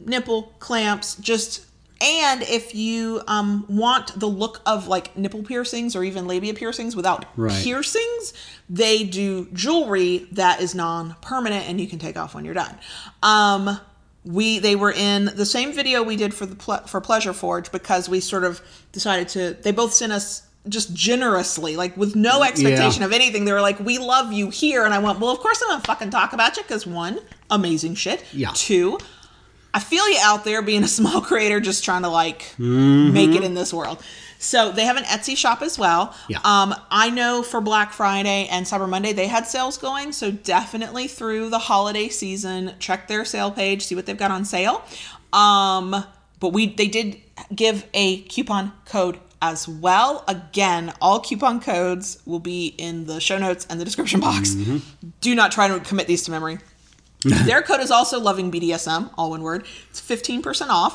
nipple clamps, just, and if you um, want the look of like nipple piercings or even labia piercings without right. piercings, they do jewelry that is non-permanent and you can take off when you're done. Um, we they were in the same video we did for the ple- for Pleasure Forge, because we sort of decided to. They both sent us just generously, like with no expectation yeah. of anything. They were like, "We love you here," and I went, "Well, of course I'm gonna fucking talk about you, because one, amazing shit. Yeah. Two, I feel you out there being a small creator, just trying to like mm-hmm. make it in this world." So they have an Etsy shop as well. Yeah. Um, I know for Black Friday and Cyber Monday, they had sales going. So definitely through the holiday season, check their sale page, see what they've got on sale. Um, but we they did give a coupon code as well. Again, all coupon codes will be in the show notes and the description box. Mm-hmm. Do not try to commit these to memory. Their code is also Loving B D S M, all one word. It's fifteen percent off.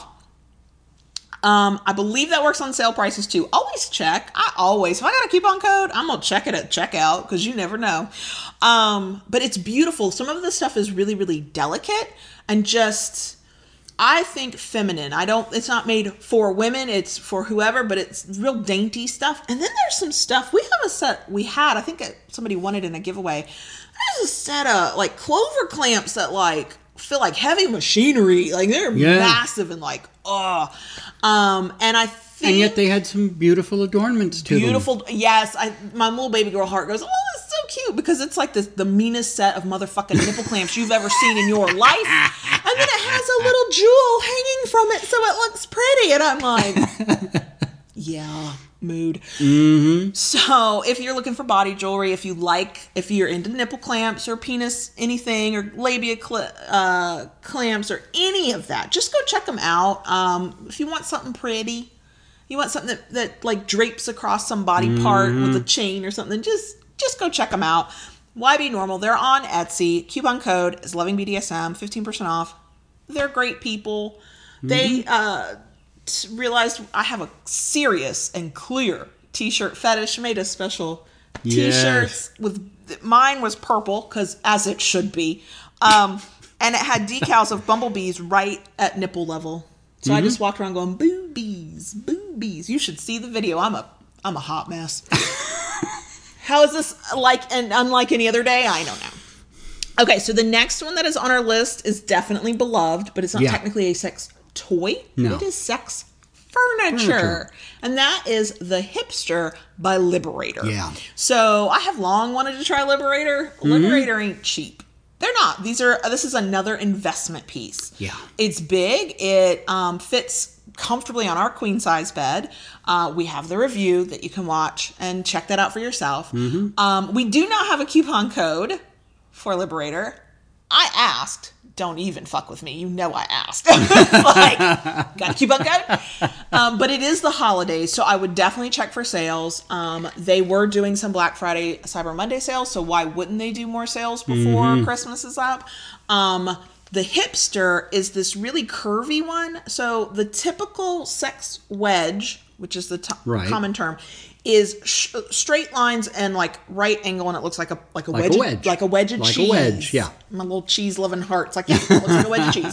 Um, I believe that works on sale prices too. Always check. I always, if I got a coupon code, I'm going to check it at checkout, because you never know. Um, but it's beautiful. Some of the stuff is really, really delicate and just, I think, feminine. I don't, it's not made for women. It's for whoever, but it's real dainty stuff. And then there's some stuff. We have a set, we had, I think somebody wanted in a giveaway. There's a set of like clover clamps that like feel like heavy machinery. Like they're yeah. massive and like, oh. Um, and I think. And yet they had some beautiful adornments to beautiful, them. Yes. I, my little baby girl heart goes, oh, that's so cute, because it's like this, the meanest set of motherfucking nipple clamps you've ever seen in your life. And then it has a little jewel hanging from it, so it looks pretty. And I'm like, yeah. Mood. Mm-hmm. So if you're looking for body jewelry, if you like, if you're into nipple clamps or penis anything or labia cl- uh, clamps or any of that, just go check them out. Um, if you want something pretty, you want something that, that like drapes across some body mm-hmm. part with a chain or something, just just go check them out. Y B Normal, they're on Etsy. Coupon code is Loving B D S M, fifteen percent off. They're great people. Mm-hmm. They uh realized I have a serious and clear t-shirt fetish. Made a special t-shirts yes. with, mine was purple, because as it should be, um and it had decals of bumblebees right at nipple level, so mm-hmm. I just walked around going boobies, boobies. You should see the video. I'm a I'm a hot mess. How is this like and unlike any other day? I don't know. Okay, so the next one that is on our list is definitely beloved, but it's not yeah. technically a sex toy. No. It is sex furniture. furniture. And that is the Hipster by Liberator. Yeah. So I have long wanted to try Liberator. Mm-hmm. Liberator ain't cheap. They're not. These are, this is another investment piece. Yeah. It's big. It um, fits comfortably on our queen size bed. Uh, we have the review that you can watch and check that out for yourself. Mm-hmm. Um, we do not have a coupon code for Liberator. I asked. Don't even fuck with me. You know I asked. Like, got a coupon code? Um, but it is the holidays, so I would definitely check for sales. Um, they were doing some Black Friday, Cyber Monday sales, so why wouldn't they do more sales before mm-hmm. Christmas is up? Um, the Hipster is this really curvy one. So the typical sex wedge, which is the t- right. common term, is sh- straight lines and like right angle, and it looks like a like a, like wedge, a wedge, like a wedge of like cheese. Like a wedge, yeah. My little cheese loving heart. It's like, yeah, it looks like a wedge of cheese.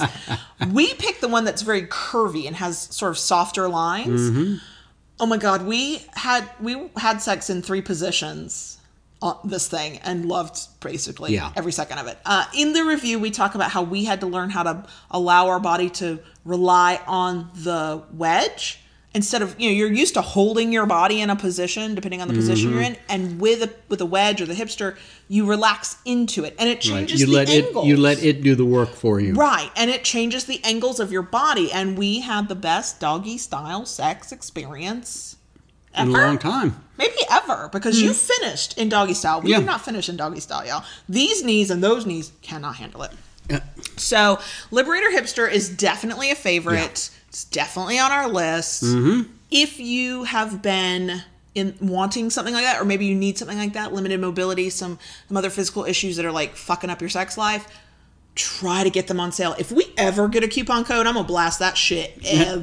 We picked the one that's very curvy and has sort of softer lines. Mm-hmm. Oh my god, we had we had sex in three positions on this thing and loved basically yeah. every second of it. Uh, in the review, we talk about how we had to learn how to allow our body to rely on the wedge. Instead of, you know, you're used to holding your body in a position, depending on the position mm-hmm. you're in, and with a with a wedge or the Hipster, you relax into it, and it changes right. you the let angles. It, you let it do the work for you. Right, and it changes the angles of your body, and we had the best doggy style sex experience ever. In a long time. Maybe ever, because mm. you finished in doggy style. We yeah. did not finish in doggy style, y'all. These knees and those knees cannot handle it. Yeah. So, Liberator Hipster is definitely a favorite. Yeah. It's definitely on our list. Mm-hmm. If you have been in wanting something like that, or maybe you need something like that, limited mobility, some, some other physical issues that are like fucking up your sex life, try to get them on sale. If we ever get a coupon code, I'm going to blast that shit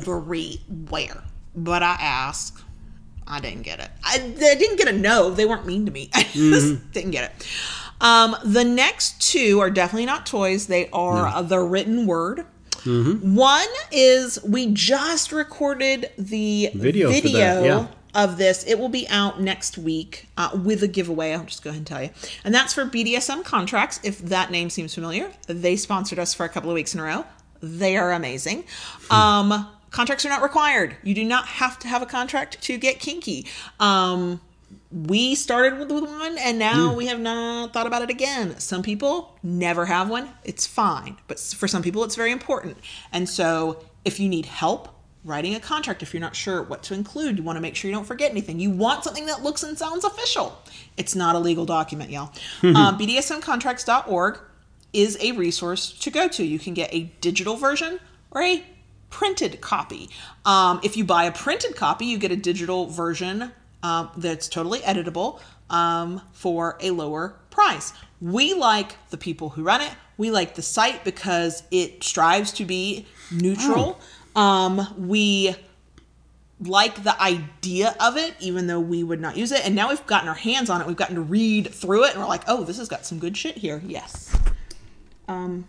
everywhere. But I asked. I didn't get it. I, I didn't get a no. They weren't mean to me. I just mm-hmm. didn't get it. Um, the next two are definitely not toys. They are no. the written word. Mm-hmm. One is we just recorded the video, video that, yeah. of this. It will be out next week uh, with a giveaway. I'll just go ahead and tell you. And that's for B D S M Contracts. If that name seems familiar, they sponsored us for a couple of weeks in a row. They are amazing. Um, contracts are not required. You do not have to have a contract to get kinky. Um, we started with one and now mm. we have not thought about it again. Some people never have one. It's fine. But for some people, it's very important. And so if you need help writing a contract, if you're not sure what to include, you want to make sure you don't forget anything. You want something that looks and sounds official. It's not a legal document, y'all. um, B D S M contracts dot org is a resource to go to. You can get a digital version or a printed copy. Um, if you buy a printed copy, you get a digital version um, that's totally editable um, for a lower price. We like the people who run it. We like the site because it strives to be neutral. Oh. Um, we like the idea of it, even though we would not use it. And now we've gotten our hands on it. We've gotten to read through it and we're like, oh, this has got some good shit here. Yes. Um,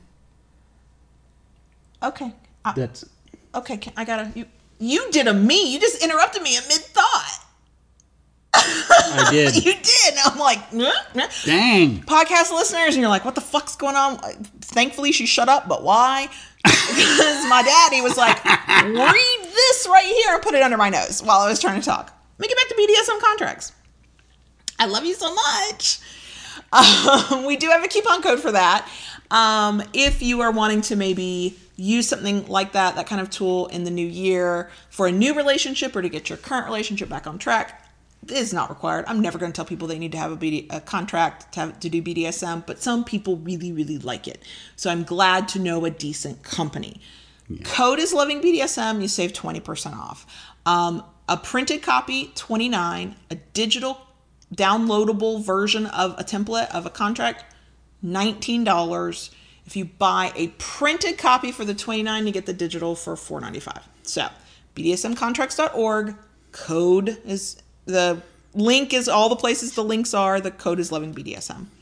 okay. I, That's okay. I gotta, you, you did a me. You just interrupted me in mid thought. I did. You did. I'm like, nah, nah. Dang. Podcast listeners, and you're like, what the fuck's going on? Thankfully, she shut up, but why? Because my daddy was like, read this right here and put it under my nose while I was trying to talk. Let me get back to B D S M contracts. I love you so much. Um, we do have a coupon code for that. Um, if you are wanting to maybe use something like that, that kind of tool in the new year for a new relationship or to get your current relationship back on track, it is not required. I'm never going to tell people they need to have a, B D, a contract to, have, to do B D S M, but some people really, really like it. So I'm glad to know a decent company. Yeah. Code is Loving B D S M. You save twenty percent off. Um, a printed copy, twenty-nine dollars. A digital downloadable version of a template of a contract, nineteen dollars. If you buy a printed copy for the twenty-nine dollars, you get the digital for four ninety-five. So B D S M contracts dot org. Code is... The link is all the places the links are. The code is Loving B D S M.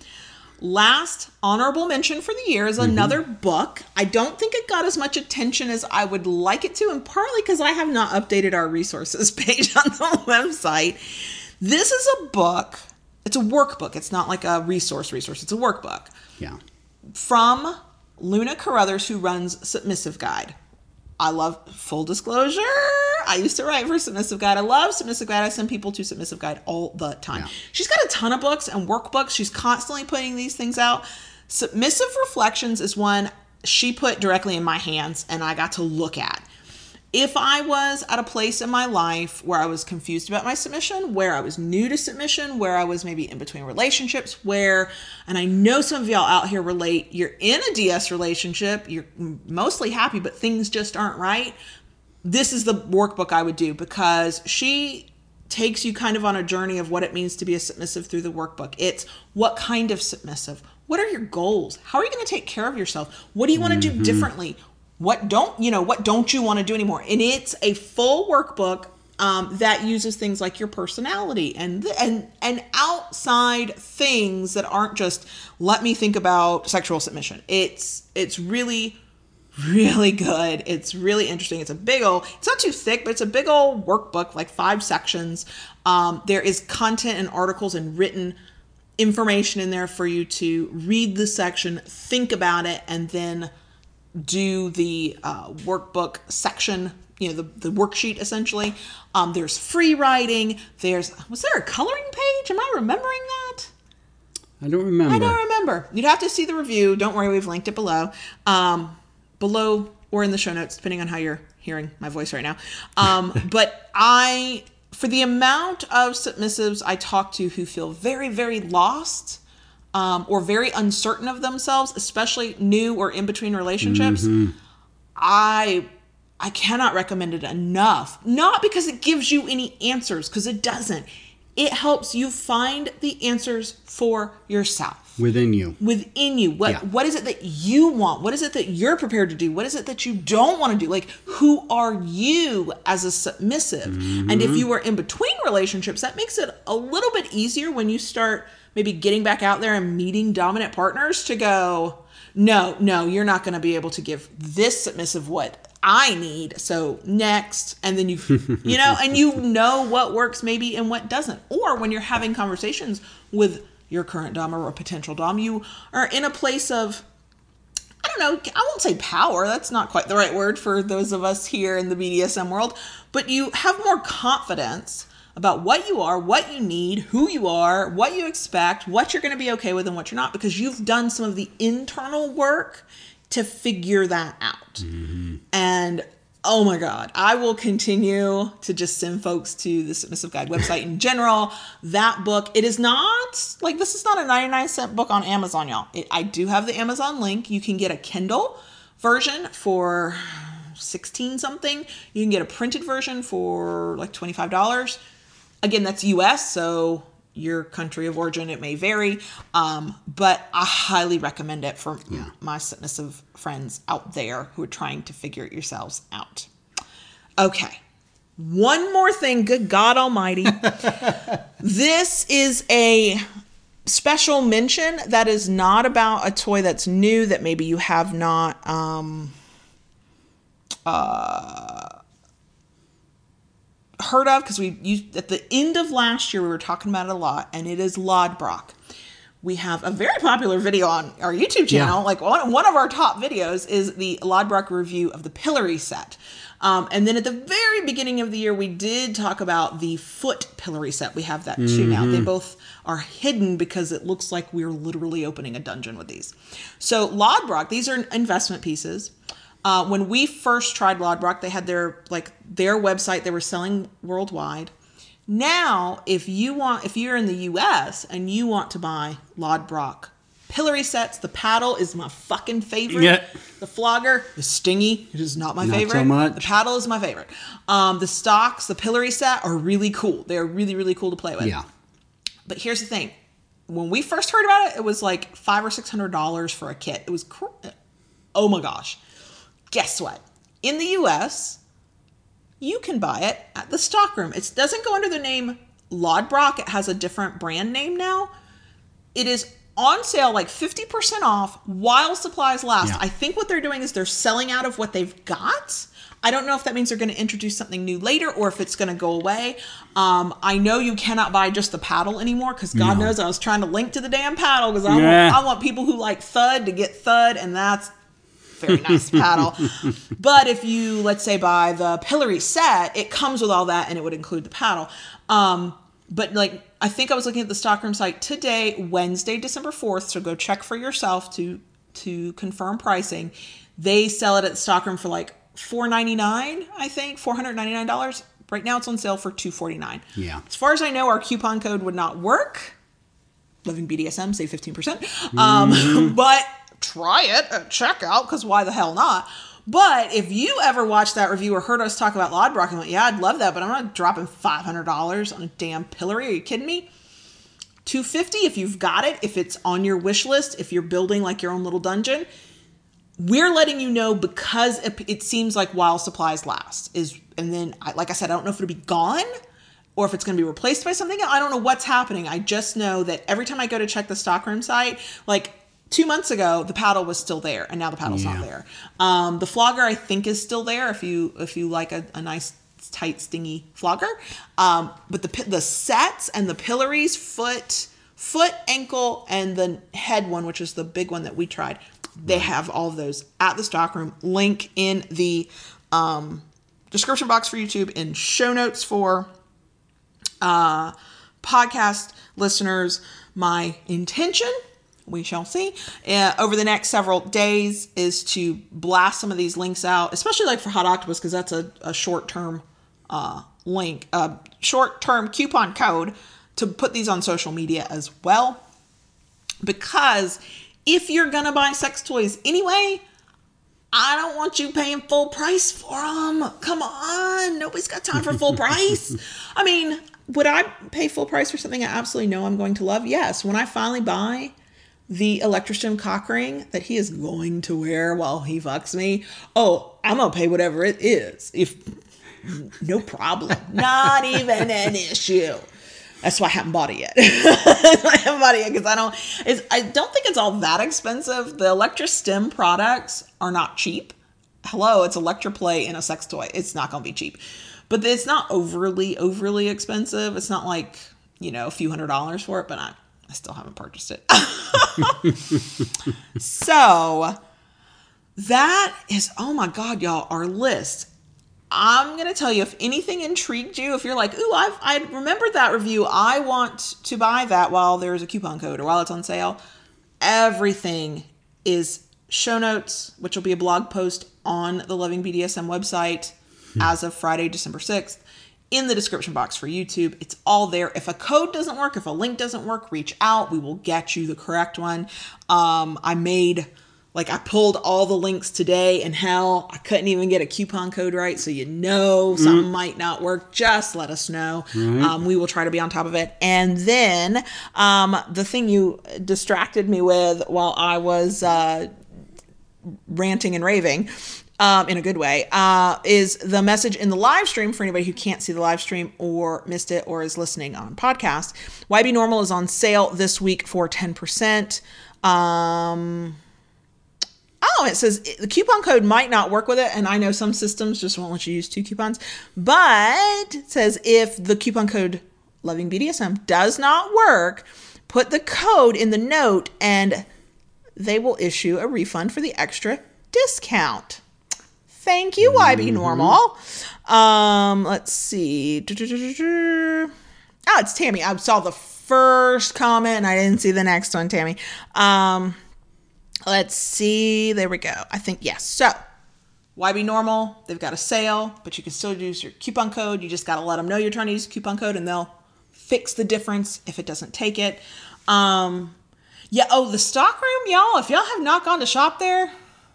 Last honorable mention for the year is another mm-hmm. book. I don't think it got as much attention as I would like it to, and partly because I have not updated our resources page on the website. This is a book. It's a workbook. It's not like a resource resource. It's a workbook. Yeah. From Luna Carruthers, who runs Submissive Guide. I love, full disclosure, I used to write for Submissive Guide. I love Submissive Guide. I send people to Submissive Guide all the time. Yeah. She's got a ton of books and workbooks. She's constantly putting these things out. Submissive Reflections is one she put directly in my hands and I got to look at. If I was at a place in my life where I was confused about my submission, where I was new to submission, where I was maybe in between relationships, where, and I know some of y'all out here relate, you're in a D S relationship, you're mostly happy, but things just aren't right. This is the workbook I would do because she takes you kind of on a journey of what it means to be a submissive through the workbook. It's what kind of submissive? What are your goals? How are you going to take care of yourself? What do you want to mm-hmm. do differently? What don't, you know, what don't you want to do anymore? And it's a full workbook um, that uses things like your personality and, and, and outside things that aren't just, let me think about sexual submission. It's, it's really, really good. It's really interesting. It's a big old, it's not too thick, but it's a big old workbook, like five sections. Um, there is content and articles and written information in there for you to read the section, think about it, and then do the uh, workbook section, you know, the, the worksheet essentially. Um, there's free writing. There's, was there a coloring page? Am I remembering that? I don't remember. I don't remember. You'd have to see the review. Don't worry, we've linked it below. Um, below or in the show notes, depending on how you're hearing my voice right now. Um, but I, for the amount of submissives I talk to who feel very, very lost, Um, or very uncertain of themselves, especially new or in between relationships, mm-hmm. I I cannot recommend it enough. Not because it gives you any answers, because it doesn't. It helps you find the answers for yourself. Within you. Within you. What yeah. What is it that you want? What is it that you're prepared to do? What is it that you don't want to do? Like, who are you as a submissive? Mm-hmm. And if you are in between relationships, that makes it a little bit easier when you start maybe getting back out there and meeting dominant partners to go, no, no, you're not going to be able to give this submissive what I need. So next, and then you, you know, and you know what works maybe and what doesn't. Or when you're having conversations with your current dom or a potential dom, you are in a place of, I don't know, I won't say power. That's not quite the right word for those of us here in the B D S M world, but you have more confidence about what you are, what you need, who you are, what you expect, what you're going to be okay with and what you're not, because you've done some of the internal work to figure that out. Mm-hmm. And oh my God, I will continue to just send folks to the Submissive Guide website in general. That book, it is not, like, this is not a ninety-nine cent book on Amazon, y'all. It, I do have the Amazon link. You can get a Kindle version for sixteen something. You can get a printed version for like twenty-five dollars. Again, that's U S, so your country of origin, it may vary. Um, but I highly recommend it for yeah. my submissive friends out there who are trying to figure it yourselves out. Okay. One more thing. Good God Almighty. This is a special mention that is not about a toy that's new that maybe you have not um, uh, heard of, because we used at the end of last year we were talking about it a lot, and it is Lodbrok. We have a very popular video on our YouTube channel. Yeah. Like one, one of our top videos is the Lodbrok review of the pillory set. Um, and then at the very beginning of the year, we did talk about the foot pillory set. We have that too mm-hmm. now. They both are hidden because it looks like we're literally opening a dungeon with these. So Lodbrok, these are investment pieces. Uh, when we first tried Lodbrok, they had their like their website they were selling worldwide. Now, if you want, if you're in the U S and you want to buy Lodbrok pillory sets, the paddle is my fucking favorite. Yeah. The flogger is stingy. It is not my not favorite. So much. The paddle is my favorite. Um, the stocks, the pillory set are really cool. They're really, really cool to play with. Yeah. But here's the thing. When we first heard about it, it was like five or six hundred dollars for a kit. It was, cr- oh my gosh. Guess what? In the U S, you can buy it at the stockroom. It doesn't go under the name Lodbrok. It has a different brand name now. It is on sale like fifty percent off while supplies last. Yeah. I think what they're doing is they're selling out of what they've got. I don't know if that means they're going to introduce something new later or if it's going to go away. Um, I know you cannot buy just the paddle anymore because God no. knows I was trying to link to the damn paddle because I, yeah. I want people who like thud to get thud, and that's very nice paddle. But if you, let's say, buy the pillory set, it comes with all that and it would include the paddle. Um, but like, I think I was looking at the stockroom site today, Wednesday, December fourth. So go check for yourself to, to confirm pricing. They sell it at the stockroom for like four ninety-nine, I think, four hundred ninety-nine dollars. Right now it's on sale for two forty-nine. Yeah. As far as I know, our coupon code would not work. Living B D S M, save fifteen percent. Um, mm-hmm. But try it at checkout, because why the hell not? But if you ever watched that review or heard us talk about Lodbrok and went, yeah, I'd love that, but I'm not dropping five hundred dollars on a damn pillory. Are you kidding me? two hundred fifty dollars if you've got it, if it's on your wish list, if you're building like your own little dungeon. We're letting you know because it, it seems like while supplies last. is, And then, like I said, I don't know if it'll be gone or if it's going to be replaced by something else. I don't know what's happening. I just know that every time I go to check the stockroom site, like, Two months ago, the paddle was still there, and now the paddle's yeah. not there. Um, the flogger, I think, is still there if you if you like a, a nice, tight, stingy flogger. Um, but the the sets and the pillories, foot, foot, ankle, and the head one, which is the big one that we tried, they have all of those at the stockroom. Link in the um, description box for YouTube, in show notes for uh, podcast listeners. My intention, we shall see, uh, over the next several days is to blast some of these links out, especially like for Hot Octopuss, because that's a, a short-term uh, link, a uh, short-term coupon code to put these on social media as well. Because if you're going to buy sex toys anyway, I don't want you paying full price for them. Come on. Nobody's got time for full price. I mean, would I pay full price for something I absolutely know I'm going to love? Yes. When I finally buy the Electrostim cock ring that he is going to wear while he fucks me, oh, I'm going to pay whatever it is. If no problem. Not even an issue. That's why I haven't bought it yet. I haven't bought it yet because I don't. It's, I don't think it's all that expensive. The Electrostim products are not cheap. Hello, it's Electroplay in a sex toy. It's not going to be cheap, but it's not overly overly expensive. It's not like, you know, a few hundred dollars for it. But I I still haven't purchased it. So that is, oh my God, y'all, our list. I'm going to tell you, if anything intrigued you, if you're like, ooh, I've, I remembered that review. I want to buy that while there's a coupon code or while it's on sale. Everything is show notes, which will be a blog post on the Loving B D S M website hmm. as of Friday, December sixth, in the description box for YouTube. It's all there. If a code doesn't work, if a link doesn't work, reach out. We will get you the correct one. Um, I made... Like, I pulled all the links today, and hell, I couldn't even get a coupon code right. So, you know, something mm. might not work. Just let us know. Right. Um, we will try to be on top of it. And then um, the thing you distracted me with while I was uh, ranting and raving, um, in a good way, uh, is the message in the live stream for anybody who can't see the live stream or missed it or is listening on podcast. Y B Normal is on sale this week for ten percent. Um... Oh, it says the coupon code might not work with it. And I know some systems just won't let you use two coupons. But it says if the coupon code Loving B D S M does not work, put the code in the note and they will issue a refund for the extra discount. Thank you, Y B Normal. Um, let's see. Oh, it's Tammy. I saw the first comment and I didn't see the next one, Tammy. Um... Let's see. There we go. I think, yes. So, Y B Normal, they've got a sale, but you can still use your coupon code. You just got to let them know you're trying to use a coupon code, and they'll fix the difference if it doesn't take it. Um, yeah, oh, the stockroom, y'all, if y'all have not gone to shop there,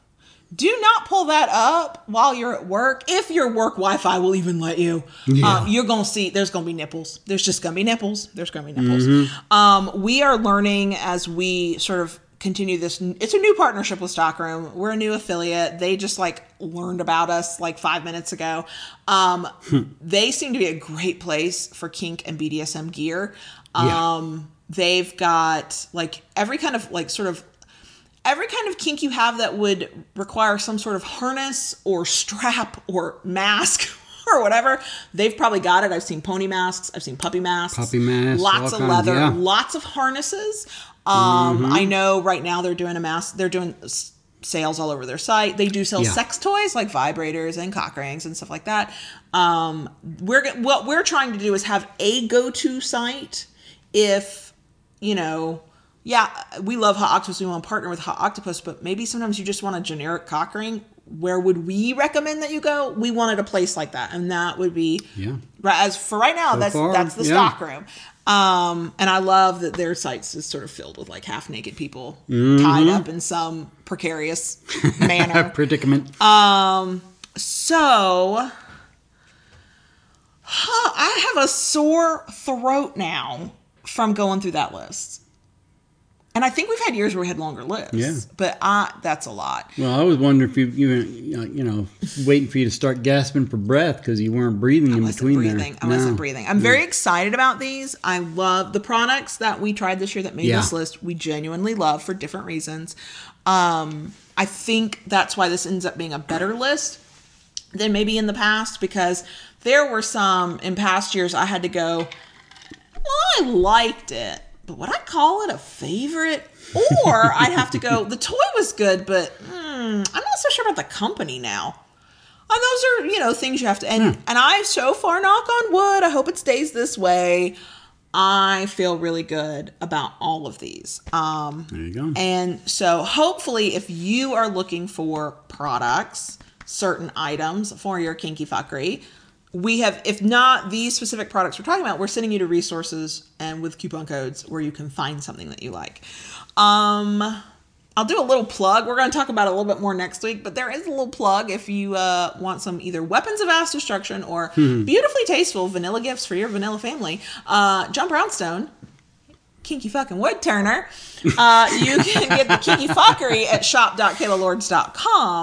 do not pull that up while you're at work. If your work Wi-Fi will even let you, yeah. um, you're going to see, there's going to be nipples. There's just going to be nipples. There's going to be nipples. Mm-hmm. Um, we are learning as we sort of continue this. It's a new partnership with Stockroom. We're a new affiliate. They just like learned about us like five minutes ago. Um, hmm. They seem to be a great place for kink and B D S M gear. Um, yeah. They've got like every kind of like sort of every kind of kink you have that would require some sort of harness or strap or mask or whatever. They've probably got it. I've seen pony masks. I've seen puppy masks. Puppy masks. Lots of leather. Of, yeah. Lots of harnesses. Um, mm-hmm. I know right now they're doing a mass, they're doing sales all over their site. They do sell yeah. sex toys like vibrators and cock rings and stuff like that. Um, we're, what we're trying to do is have a go-to site if, you know, yeah, we love Hot Octopus. We want to partner with Hot Octopus, but maybe sometimes you just want a generic cock ring. Where would we recommend that you go? We wanted a place like that. And that would be, yeah. as for right now, so that's, far, that's the yeah. Stockroom. Um, and I love that their sites is sort of filled with like half naked people mm-hmm. tied up in some precarious manner. Predicament. Um, so huh, I have a sore throat now from going through that list. And I think we've had years where we had longer lists. Yeah. But I, that's a lot. Well, I was wondering if you, you, you know, waiting for you to start gasping for breath because you weren't breathing I in between breathing. there. I wasn't no. breathing. I'm very excited about these. I love the products that we tried this year that made yeah. this list. We genuinely love for different reasons. Um, I think that's why this ends up being a better list than maybe in the past, because there were some in past years I had to go, well, I liked it, but would I call it a favorite? Or I'd have to go, the toy was good, but hmm, I'm not so sure about the company now. And those are, you know, things you have to, and, hmm. and I've so far, knock on wood, I hope it stays this way. I feel really good about all of these. Um, there you go. And so hopefully if you are looking for products, certain items for your kinky fuckery, we have, if not these specific products we're talking about, we're sending you to resources and with coupon codes where you can find something that you like. Um, I'll do a little plug. We're going to talk about it a little bit more next week, but there is a little plug if you uh, want some either weapons of mass destruction or hmm. beautifully tasteful vanilla gifts for your vanilla family. Uh, John Brownstone, kinky fucking wood turner. Uh, you can get the kinky fuckery at shop dot kayla lords dot com.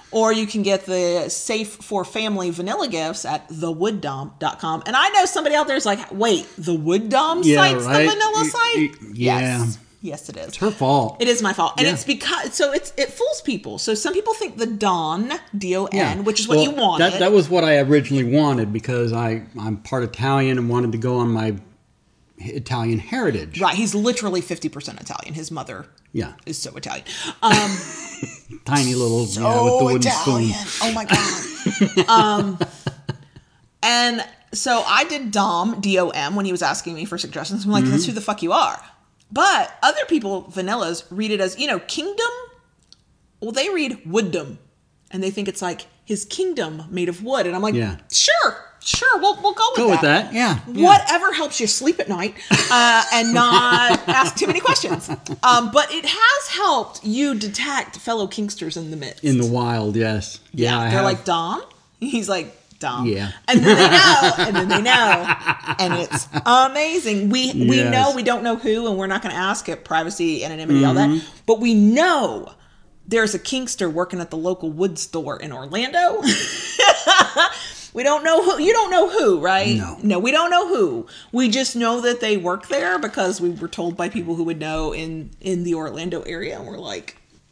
Or you can get the Safe for Family vanilla gifts at the wood dom dot com. And I know somebody out there is like, wait, the Wood Dom yeah, site's right? the vanilla site? Yeah. Yes. Yes, it is. It's her fault. It is my fault. And yeah. it's because, so it's it fools people. So some people think the Don, D O N, yeah. which is what well, you wanted. That, that was what I originally wanted because I, I'm part Italian and wanted to go on my Italian heritage. Right. He's literally fifty percent Italian. His mother yeah. is so Italian. Um, Tiny little, so yeah, with the wooden Italian. spoon. Oh my God. um, and so I did Dom, D O M, when he was asking me for suggestions. I'm like, mm-hmm. that's who the fuck you are. But other people, vanillas, read it as, you know, kingdom. Well, they read wooddom. And they think it's like his kingdom made of wood. And I'm like, yeah. sure, sure, we'll, we'll go with go that. with that, yeah. Whatever yeah. helps you sleep at night uh, and not ask too many questions. Um, but it has helped you detect fellow Kingsters in the midst. In the wild, yes. Yeah, yeah I they're have. like, Dom? He's like, Dom. Yeah. And then they know, and then they know. And it's amazing. We we yes. know we don't know who, and we're not going to ask it, privacy, anonymity, mm-hmm. all that. But we know there's a Kingster working at the local wood store in Orlando. We don't know who. You don't know who, right? No. No, we don't know who. We just know that they work there because we were told by people who would know in, in the Orlando area. And we're like,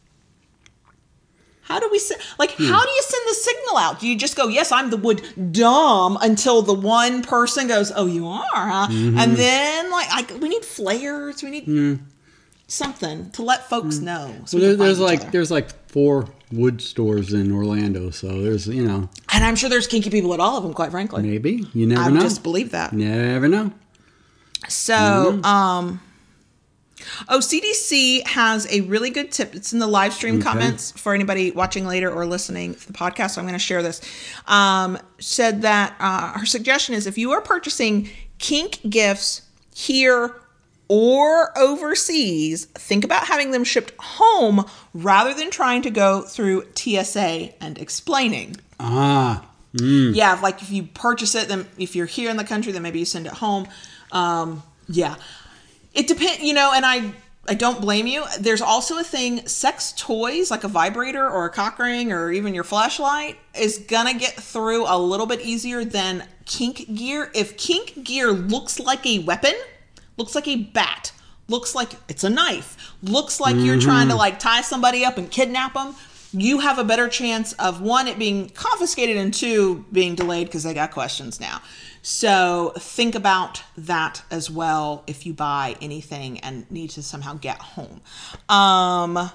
how do we send, like, hmm. how do you send the signal out? Do you just go, yes, I'm the Wood Dom, until the one person goes, oh, you are, huh? Mm-hmm. And then, like, I, we need flares. We need mm. something to let folks mm. know. So well, there, there's like other. there's like four wood stores in Orlando, so there's, you know. And I'm sure there's kinky people at all of them, quite frankly. Maybe. You never I know. I just believe that. Never know. So, mm. um... Oh, C D C has a really good tip. It's in the live stream okay. comments for anybody watching later or listening to the podcast. So I'm going to share this. Um, said that uh, her suggestion is if you are purchasing kink gifts here or overseas, think about having them shipped home rather than trying to go through T S A and explaining. Ah. Mm. Yeah, like if you purchase it, then if you're here in the country, then maybe you send it home. Um, yeah. It depends, you know, and I I don't blame you. There's also a thing, sex toys, like a vibrator or a cock ring or even your flashlight, is going to get through a little bit easier than kink gear. If kink gear looks like a weapon, looks like a bat, looks like it's a knife, looks like mm-hmm. you're trying to like tie somebody up and kidnap them, you have a better chance of, one, it being confiscated, and two, being delayed because they got questions now. So think about that as well if you buy anything and need to somehow get home. Um,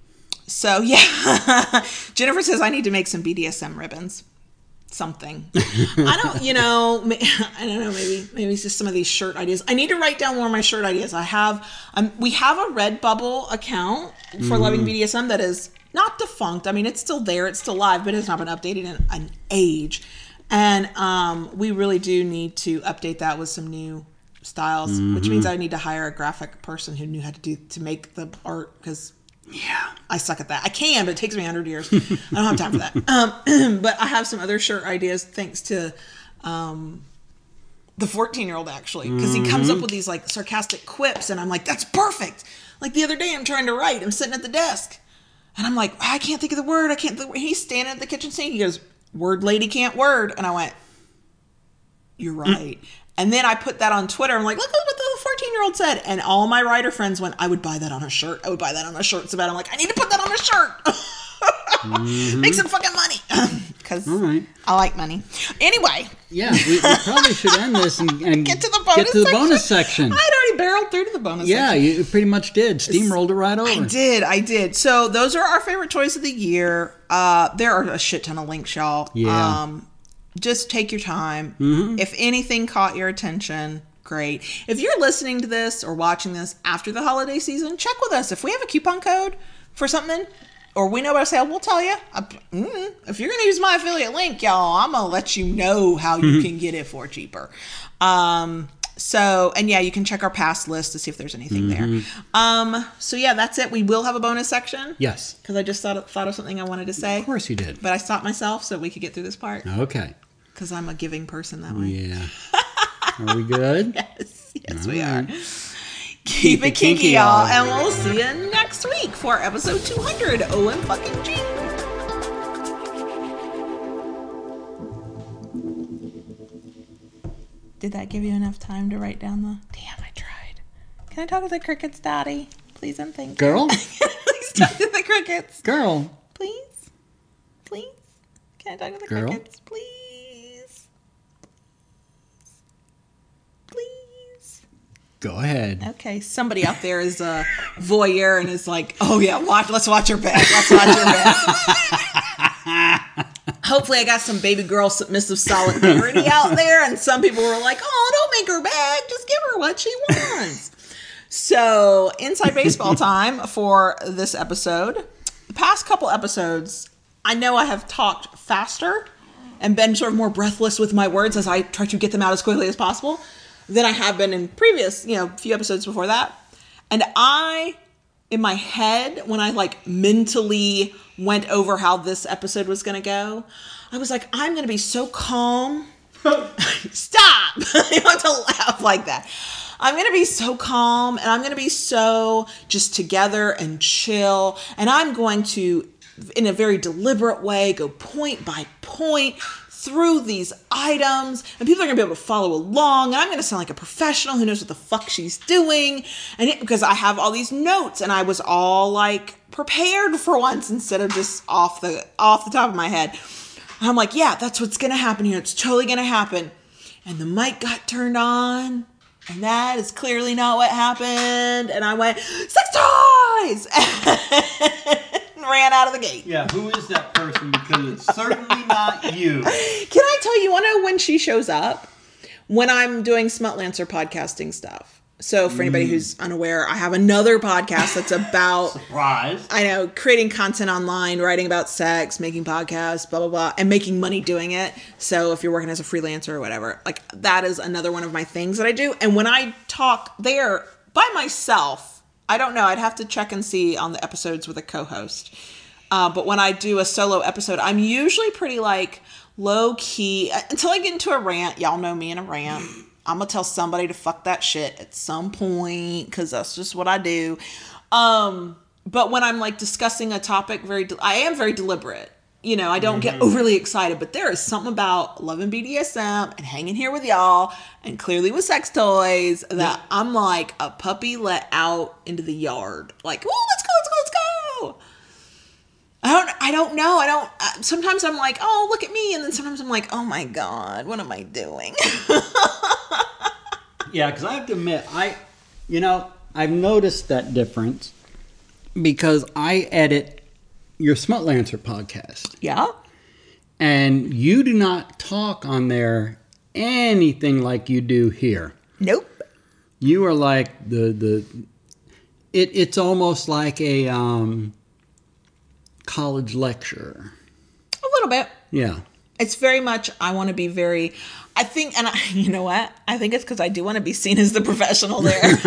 so yeah, Jennifer says I need to make some B D S M ribbons. Something. I don't, you know, I don't know, maybe, maybe it's just some of these shirt ideas. I need to write down more of my shirt ideas. I have, um, we have a Redbubble account for mm. Loving B D S M that is not defunct. I mean, it's still there. It's still live, but it's not been updated in an age. And um, we really do need to update that with some new styles, mm-hmm. which means I need to hire a graphic person who knew how to do to make the art, because yeah, I suck at that. I can, but it takes me a hundred years. I don't have time for that. Um, but I have some other shirt ideas thanks to um, the fourteen-year-old, actually, because mm-hmm. he comes up with these like sarcastic quips, and I'm like, that's perfect. Like the other day, I'm trying to write. I'm sitting at the desk, and I'm like, I can't think of the word. I can't. Think. He's standing at the kitchen sink. He goes, word lady can't word. And I went, you're right. Mm. And then I put that on Twitter. I'm like, look what the fourteen-year-old said. And all my writer friends went, I would buy that on a shirt. I would buy that on a shirt. It's about, I'm like, I need to put that on a shirt. mm-hmm. Make some fucking money. Because right. I like money. Anyway. Yeah, we, we probably should end this and, and get to the bonus get to the section. bonus section. I'd already barreled through to the bonus yeah, section. Yeah, you pretty much did. Steamrolled it right over. I did. I did. So those are our favorite toys of the year. Uh, there are a shit ton of links, y'all. Yeah. Um, just take your time. Mm-hmm. If anything caught your attention, great. If you're listening to this or watching this after the holiday season, check with us. If we have a coupon code for something, or we know about a sale, we'll tell you. Mm, if you're going to use my affiliate link, y'all, I'm going to let you know how you can get it for cheaper. Um, so, and yeah, you can check our past list to see if there's anything mm-hmm. there. Um, so yeah, that's it. We will have a bonus section. Yes. Because I just thought of, thought of something I wanted to say. Of course you did. But I stopped myself so we could get through this part. Okay. Because I'm a giving person that way. Yeah. Are we good? Yes. Yes, All we right. are. Keep it kinky, y'all, and we'll see you next week for episode two hundred. O M fucking G. Did that give you enough time to write down the... Damn, I tried. Can I talk to the crickets, Daddy? Please and thank you. Girl? Please talk to the crickets. Girl. Please? Please? Can I talk to the Girl? crickets? Please? Please? Go ahead. Okay, somebody out there is a voyeur and is like, oh yeah, watch. Let's watch her back. Let's watch her back. Hopefully I got some baby girl submissive solidarity out there, and some people were like, oh, don't make her beg. Just give her what she wants. So, inside baseball time for this episode. The past couple episodes, I know I have talked faster and been sort of more breathless with my words as I try to get them out as quickly as possible than I have been in previous, you know, few episodes before that. And I, in my head, when I like mentally went over how this episode was going to go, I was like, I'm going to be so calm. Stop! You don't have to laugh like that. I'm going to be so calm, and I'm going to be so just together and chill. And I'm going to, in a very deliberate way, go point by point through these items, and people are going to be able to follow along, and I'm going to sound like a professional who knows what the fuck she's doing, and it, because I have all these notes, and I was all like prepared for once instead of just off the off the top of my head. And I'm like, yeah, that's what's going to happen here. It's totally going to happen. And the mic got turned on, and that is clearly not what happened. And I went, sex toys! And ran out of the gate. Yeah, who is that person? Because it's certainly not you. Can I tell you, you want to know when she shows up? When I'm doing Smutlancer podcasting stuff. So for anybody who's unaware, I have another podcast that's about... Surprise. I know, creating content online, writing about sex, making podcasts, blah, blah, blah, and making money doing it. So if you're working as a freelancer or whatever, like that is another one of my things that I do. And when I talk there by myself, I don't know, I'd have to check and see on the episodes with a co-host. Uh, but when I do a solo episode, I'm usually pretty like low key until I get into a rant. Y'all know me in a rant. I'm going to tell somebody to fuck that shit at some point because that's just what I do. Um, but when I'm like discussing a topic, very, de- I am very deliberate. You know, I don't mm-hmm. get overly excited, but there is something about loving B D S M and hanging here with y'all and clearly with sex toys that yeah. I'm like a puppy let out into the yard. Like, oh, let's go, let's go, let's go. I don't, I don't know. I don't, uh, sometimes I'm like, oh, look at me. And then sometimes I'm like, oh my God, what am I doing? Yeah, because I have to admit, I, you know, I've noticed that difference because I edit your Smutlancer podcast. Yeah. And you do not talk on there anything like you do here. Nope. You are like the, the, it, it's almost like a um, college lecture. A little bit. Yeah. It's very much, I want to be very, I think, and I, you know what? I think it's because I do want to be seen as the professional there.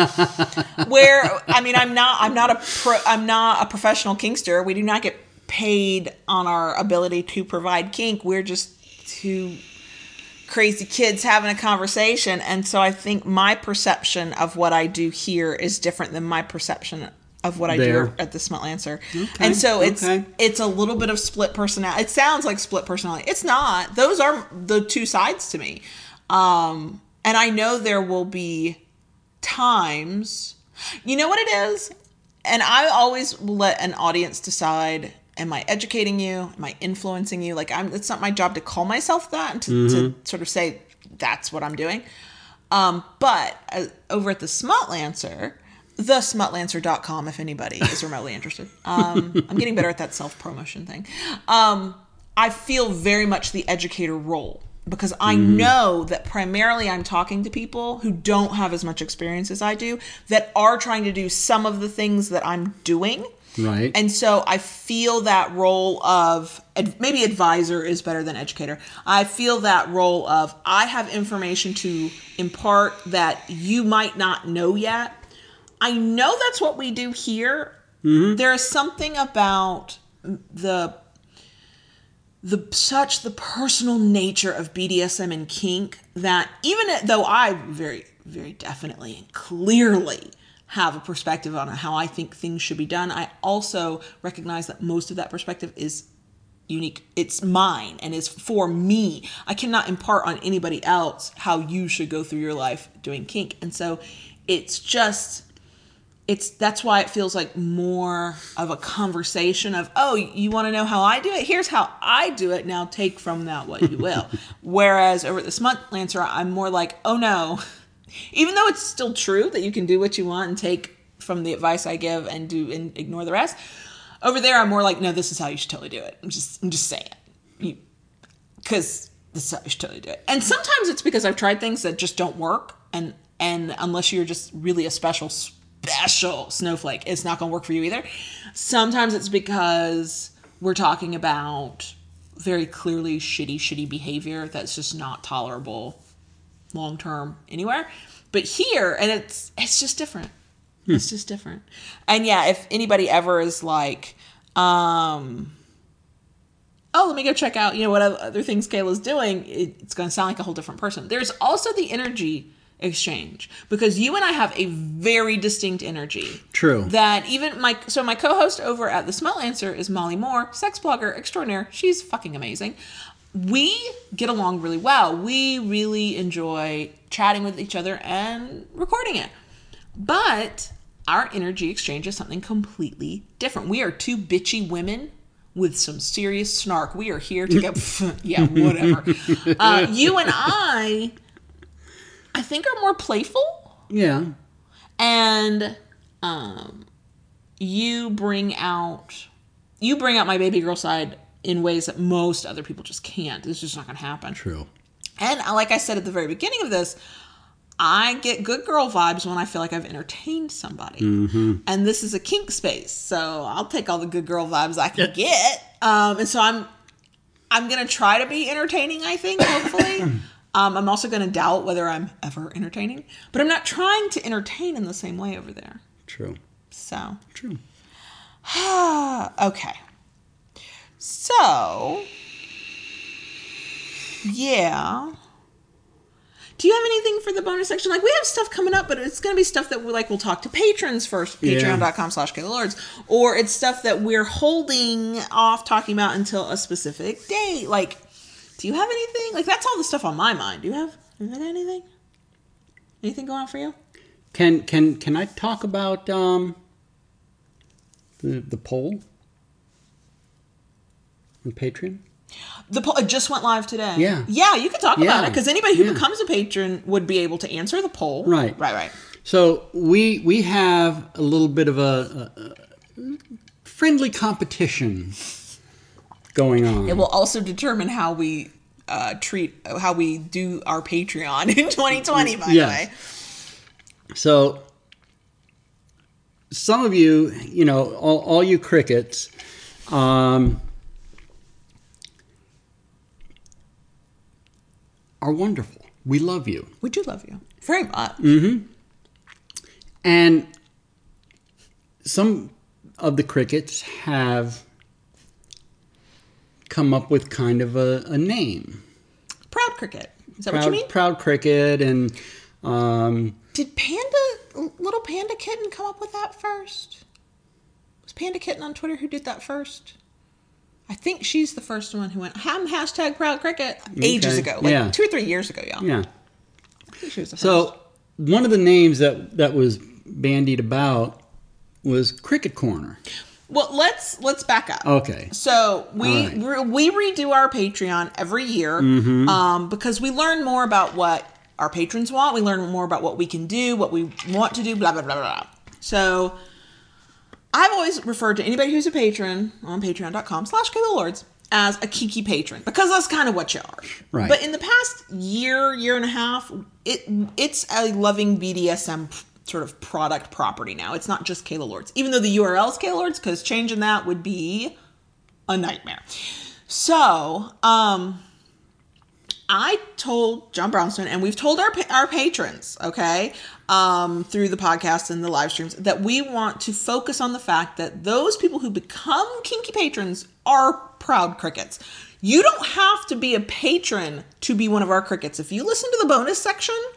Where, I mean, I'm not, I'm not a pro, I'm not a professional kinkster. We do not get paid on our ability to provide kink. We're just two crazy kids having a conversation. And so I think my perception of what I do here is different than my perception of what I there. do at the Smutlancer. Okay, and so it's okay. it's a little bit of split personality. It sounds like split personality. It's not. Those are the two sides to me. Um, and I know there will be times, you know what it is? And I always let an audience decide, am I educating you? Am I influencing you? Like, I'm, it's not my job to call myself that and to, mm-hmm. to sort of say, that's what I'm doing. Um, but uh, over at the Smutlancer, the smutlancer dot com if anybody is remotely interested. Um, I'm getting better at that self-promotion thing. Um, I feel very much the educator role because I mm. know that primarily I'm talking to people who don't have as much experience as I do that are trying to do some of the things that I'm doing. Right. And so I feel that role of, maybe advisor is better than educator. I feel that role of I have information to impart that you might not know yet. I know that's what we do here. Mm-hmm. There is something about the the such the personal nature of B D S M and kink that even though I very, very definitely and clearly have a perspective on how I think things should be done, I also recognize that most of that perspective is unique. It's mine and is for me. I cannot impart on anybody else how you should go through your life doing kink. And so it's just, it's, that's why it feels like more of a conversation of, oh, you want to know how I do it? Here's how I do it. Now take from that what you will. Whereas over at the Smut Lancer, I'm more like, oh no, even though it's still true that you can do what you want and take from the advice I give and do and ignore the rest. Over there, I'm more like, no, this is how you should totally do it. I'm just, I'm just saying, you, because this is how you should totally do it. And sometimes it's because I've tried things that just don't work, and and unless you're just really a special, special snowflake, it's not going to work for you either. Sometimes it's because we're talking about very clearly shitty, shitty behavior that's just not tolerable long term anywhere. But here, and it's it's just different. It's just different. And yeah, if anybody ever is like, um, oh, let me go check out, you know, what other things Kayla's doing, it, it's going to sound like a whole different person. There's also the energy exchange, because you and I have a very distinct energy. True. That even my, so my co-host over at the Smut Lancer is Molly Moore, sex blogger extraordinaire. She's fucking amazing. We get along really well. We really enjoy chatting with each other and recording it. But our energy exchange is something completely different. We are two bitchy women with some serious snark. We are here to go, yeah, whatever. Uh, you and I, I think, are more playful. Yeah. And um, you bring out, you bring out my baby girl side in ways that most other people just can't. It's just not going to happen. True. And like I said at the very beginning of this, I get good girl vibes when I feel like I've entertained somebody. Mm-hmm. And this is a kink space, so I'll take all the good girl vibes I can get. Um, and so I'm I'm going to try to be entertaining, I think, hopefully. um, I'm also going to doubt whether I'm ever entertaining. But I'm not trying to entertain in the same way over there. True. So. True. Okay. So. Yeah. Do you have anything for the bonus section? Like, we have stuff coming up, but it's going to be stuff that we like. We'll talk to patrons first, patreon.com slash Kayla Lords. Or it's stuff that we're holding off talking about until a specific date. Like, do you have anything? Like, that's all the stuff on my mind. Do you have, have you got anything? Anything going on for you? Can can can I talk about um the the poll on Patreon? The poll, it just went live today. Yeah. Yeah, you can talk yeah. about it, because anybody who yeah. becomes a patron would be able to answer the poll. Right. Right, right. So we we have a little bit of a, a, a friendly competition going on. It will also determine how we uh, treat, how we do our Patreon in twenty twenty, by yes. the way. So some of you, you know, all, all you crickets, um, are wonderful. We love you. We do love you. Very much. Mm-hmm. And some of the crickets have come up with kind of a, a name. Proud Cricket. Is that Proud, what you mean? Proud Cricket. And um, did Panda, little Panda Kitten, come up with that first? Was Panda Kitten on Twitter who did that first? I think she's the first one who went, I'm hashtag Proud Cricket, ages okay. ago. Like yeah. two or three years ago, y'all. Yeah. I think she was the first. So one of the names that, that was bandied about was Cricket Corner. Well, let's let's back up. Okay. So we right. we redo our Patreon every year mm-hmm. um, because we learn more about what our patrons want. We learn more about what we can do, what we want to do, blah, blah, blah, blah. So I've always referred to anybody who's a patron on patreon.com slash Kayla Lords as a kinky patron, because that's kind of what you are. Right. But in the past year, year and a half, it it's a loving B D S M sort of product property now. It's not just Kayla Lords, even though the U R L is Kayla Lords, because changing that would be a nightmare. So, um, I told John Brownstone, and we've told our our patrons, okay, um, through the podcast and the live streams, that we want to focus on the fact that those people who become kinky patrons are proud crickets. You don't have to be a patron to be one of our crickets. If you listen to the bonus section,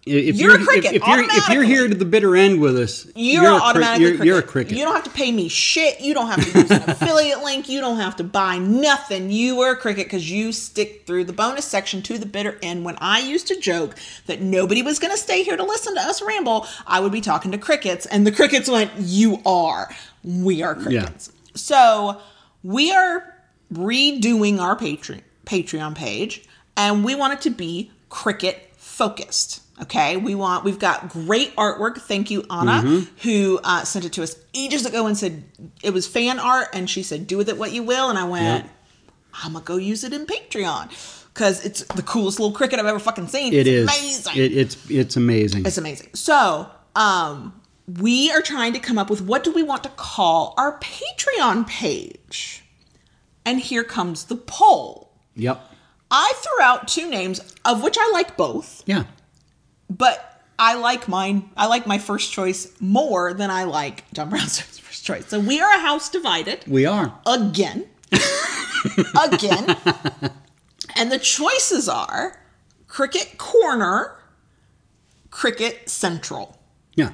If you're, you're a cricket. If, if, you're, if you're here to the bitter end with us, you're, you're automatically a, you're, cricket. you're a cricket. You don't have to pay me shit. You don't have to use an affiliate link. You don't have to buy nothing. You are a cricket because you stick through the bonus section to the bitter end. When I used to joke that nobody was going to stay here to listen to us ramble, I would be talking to crickets, and the crickets went, "You are. We are crickets." Yeah. So we are redoing our Patreon Patreon page, and we want it to be cricket focused. Okay, we want, we've got great artwork. Thank you, Anna, mm-hmm. who uh, sent it to us ages ago and said it was fan art. And she said, do with it what you will. And I went, yep. I'm going to go use it in Patreon because it's the coolest little cricket I've ever fucking seen. It it's is. amazing. It, it's, it's amazing. It's amazing. So um, we are trying to come up with what do we want to call our Patreon page. And here comes the poll. Yep. I threw out two names, of which I like both. Yeah. But I like mine. I like my first choice more than I like John Brownstone's first choice. So we are a house divided. We are. Again. Again. And the choices are Cricket Corner, Cricket Central. Yeah.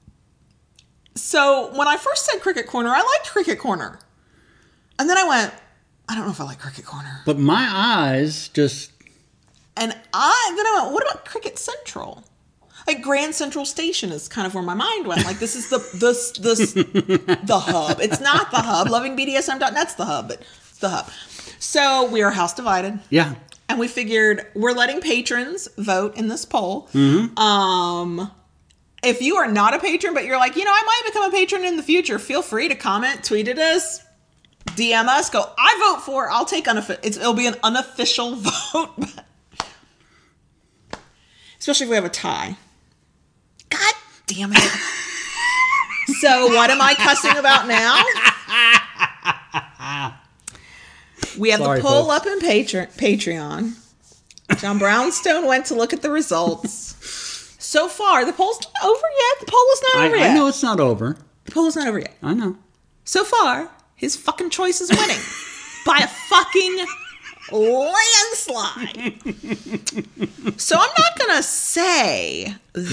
So when I first said Cricket Corner, I liked Cricket Corner. And then I went, I don't know if I like Cricket Corner. But my eyes just... And I, then I went, what about Cricket Central? Like Grand Central Station is kind of where my mind went. Like this is the, this, this, the hub. It's not the hub. loving B D S M dot net's the hub, but it's the hub. So we are house divided. Yeah. And we figured we're letting patrons vote in this poll. Mm-hmm. Um, if you are not a patron, but you're like, you know, I might become a patron in the future, feel free to comment, tweet at us, D M us, go, I vote for, I'll take, unoffi- it's, it'll be an unofficial vote. Especially if we have a tie. God damn it. So what am I cussing about now? We have Sorry, the poll folks. Up in Patre- Patreon. John Brownstone went to look at the results. So far, the poll's not over yet. The poll is not I, over yet. I know it's not over. The poll is not over yet. I know. So far, his fucking choice is winning. By a fucking... landslide. So I'm not gonna say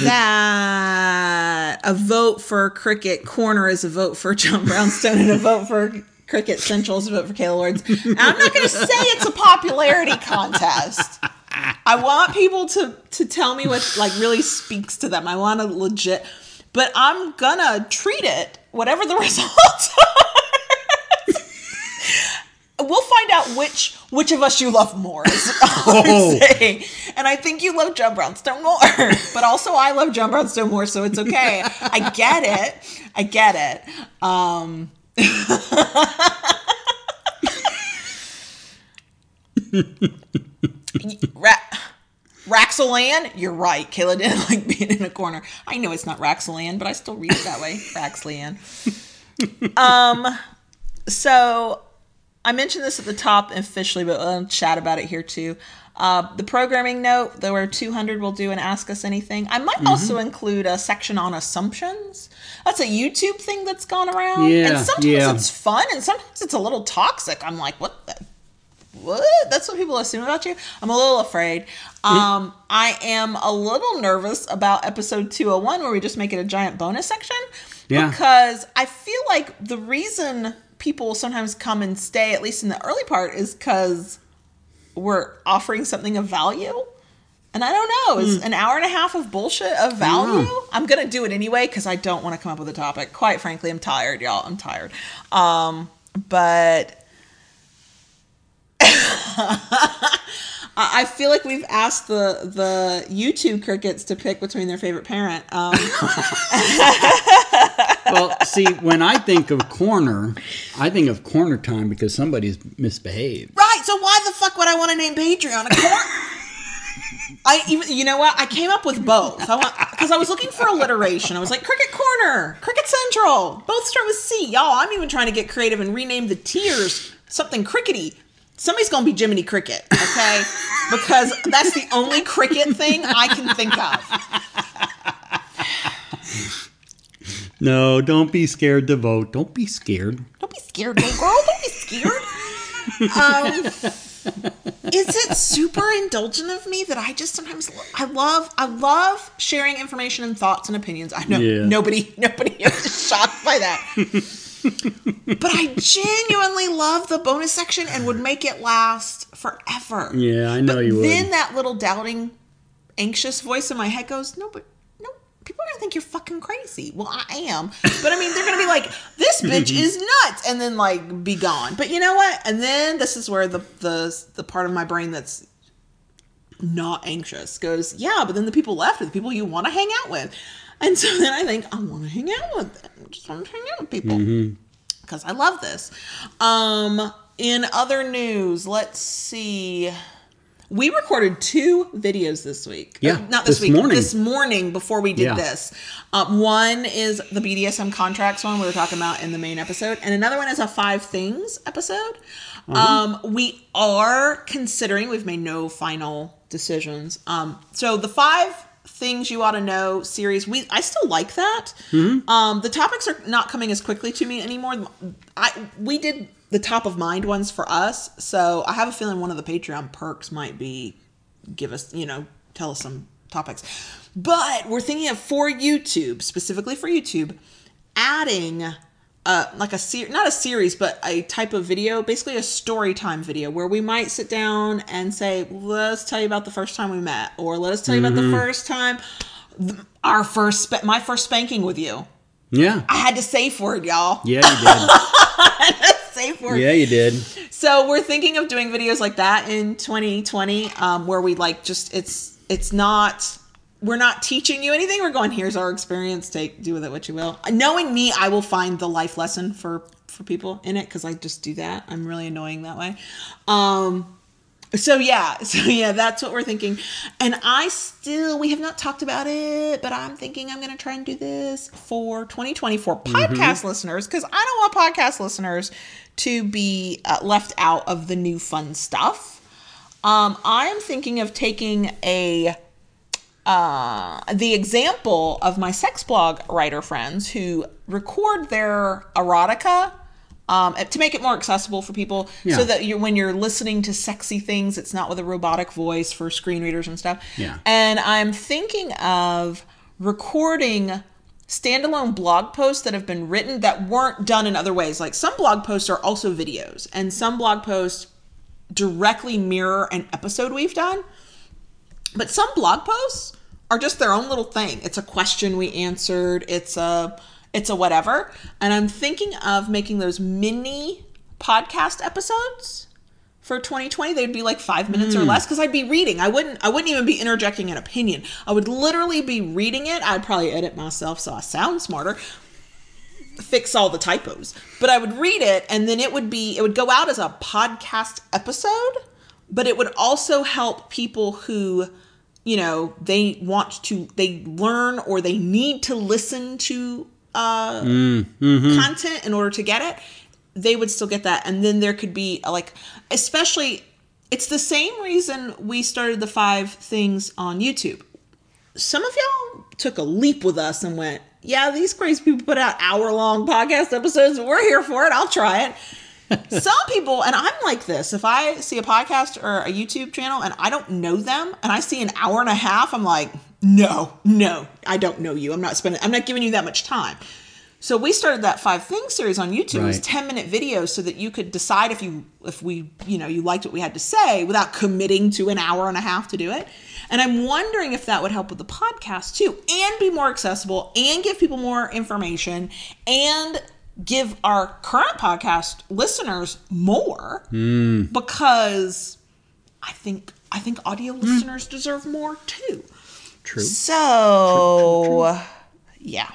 that a vote for Cricket Corner is a vote for John Brownstone and a vote for Cricket Central is a vote for Kayla Lords. And I'm not gonna say it's a popularity contest. I want people to to tell me what like really speaks to them. I want to legit, but I'm gonna treat it whatever the results are. We'll find out which which of us you love more, is all I'm saying. And I think you love John Brownstone more. But also I love John Brownstone more, so it's okay. I get it. I get it. Um, Ra- Raxelan, you're right. Kayla didn't like being in a corner. I know it's not Raxelan, but I still read it that way. Raxelan. Um, so... I mentioned this at the top officially, but we'll chat about it here too. Uh, the programming note, there were two hundred will do an Ask Us Anything. I might mm-hmm. also include a section on assumptions. That's a YouTube thing that's gone around. Yeah, and sometimes yeah. it's fun and sometimes it's a little toxic. I'm like, what the? What? That's what people assume about you? I'm a little afraid. Um, mm-hmm. I am a little nervous about episode two oh one where we just make it a giant bonus section. Yeah. Because I feel like the reason... people sometimes come and stay, at least in the early part, is because we're offering something of value. And I don't know, is mm. an hour and a half of bullshit of value? Mm. I'm going to do it anyway because I don't want to come up with a topic. Quite frankly, I'm tired, y'all. I'm tired. Um, but I feel like we've asked the, the YouTube crickets to pick between their favorite parent. Um. Well, see, when I think of corner, I think of corner time because somebody's misbehaved. Right. So why the fuck would I want to name Patreon a corner? I even, you know what? I came up with both. I want because I was looking for alliteration. I was like Cricket Corner, Cricket Central, both start with C. Y'all, I'm even trying to get creative and rename the tiers something crickety. Somebody's gonna be Jiminy Cricket, okay? Because that's the only cricket thing I can think of. No, don't be scared to vote. Don't be scared. Don't be scared, little girl. Don't be scared. um, Is it super indulgent of me that I just sometimes I love I love sharing information and thoughts and opinions. I know yeah. nobody nobody is shocked by that. But I genuinely love the bonus section and would make it last forever. Yeah, I know but you would. Then that little doubting, anxious voice in my head goes, no, but no, people are going to think you're fucking crazy. Well, I am. But I mean, they're going to be like, this bitch is nuts. And then like be gone. But you know what? And then this is where the, the, the part of my brain that's not anxious goes, yeah, but then the people left are the people you want to hang out with. And so then I think, I want to hang out with them. I just want to hang out with people. Because mm-hmm. I love this. Um, in other news, let's see. We recorded two videos this week. Yeah. Uh, not this, this week. Morning. This morning before we did yeah. this. Um, one is the B D S M contracts one we were talking about in the main episode. And another one is a Five Things episode. Uh-huh. Um, we are considering, we've made no final decisions. Um, so the five Things You Ought to Know series, we I still like that. Mm-hmm. Um, the topics are not coming as quickly to me anymore. I we did the top of mind ones for us, so I have a feeling one of the Patreon perks might be give us, you know, tell us some topics. But we're thinking of for YouTube, specifically for YouTube, adding uh, like a ser- not a series, but a type of video, basically a story time video where we might sit down and say, let's tell you about the first time we met, or let us tell you mm-hmm. about the first time, our first, sp- my first spanking with you. Yeah. I had to safe word, y'all. Yeah, you did. I had to safe word. Yeah, you did. So we're thinking of doing videos like that in twenty twenty, um, where we like just, it's, it's not... We're not teaching you anything. We're going, here's our experience. Take, do with it what you will. Knowing me, I will find the life lesson for, for people in it because I just do that. I'm really annoying that way. Um, so yeah, so yeah, that's what we're thinking. And I still, we have not talked about it, but I'm thinking I'm going to try and do this for twenty twenty for podcast mm-hmm. listeners because I don't want podcast listeners to be uh, left out of the new fun stuff. Um, I am thinking of taking a Uh, the example of my sex blog writer friends who record their erotica um, to make it more accessible for people yeah. so that you when you're listening to sexy things, it's not with a robotic voice for screen readers and stuff. Yeah. And I'm thinking of recording standalone blog posts that have been written that weren't done in other ways. Like some blog posts are also videos and some blog posts directly mirror an episode we've done. But some blog posts are just their own little thing. It's a question we answered. It's a, it's a whatever. And I'm thinking of making those mini podcast episodes for twenty twenty. They'd be like five minutes mm. or less because I'd be reading. I wouldn't, I wouldn't even be interjecting an opinion. I would literally be reading it. I'd probably edit myself so I sound smarter, fix all the typos, but I would read it and then it would be, it would go out as a podcast episode, but it would also help people who, you know, they want to, they learn or they need to listen to uh, mm, mm-hmm. content in order to get it. They would still get that. And then there could be like, especially, it's the same reason we started the five things on YouTube. Some of y'all took a leap with us and went, yeah, these crazy people put out hour long podcast episodes. We're here for it. I'll try it. Some people, and I'm like this, if I see a podcast or a YouTube channel and I don't know them and I see an hour and a half, I'm like, no, no, I don't know you. I'm not spending, I'm not giving you that much time. So we started that five things series on YouTube. Right. It was ten minute videos so that you could decide if you, if we, you know, you liked what we had to say without committing to an hour and a half to do it. And I'm wondering if that would help with the podcast too, and be more accessible and give people more information and give our current podcast listeners more mm. because I think I think audio mm. listeners deserve more too. True. So, true, true, true. yeah.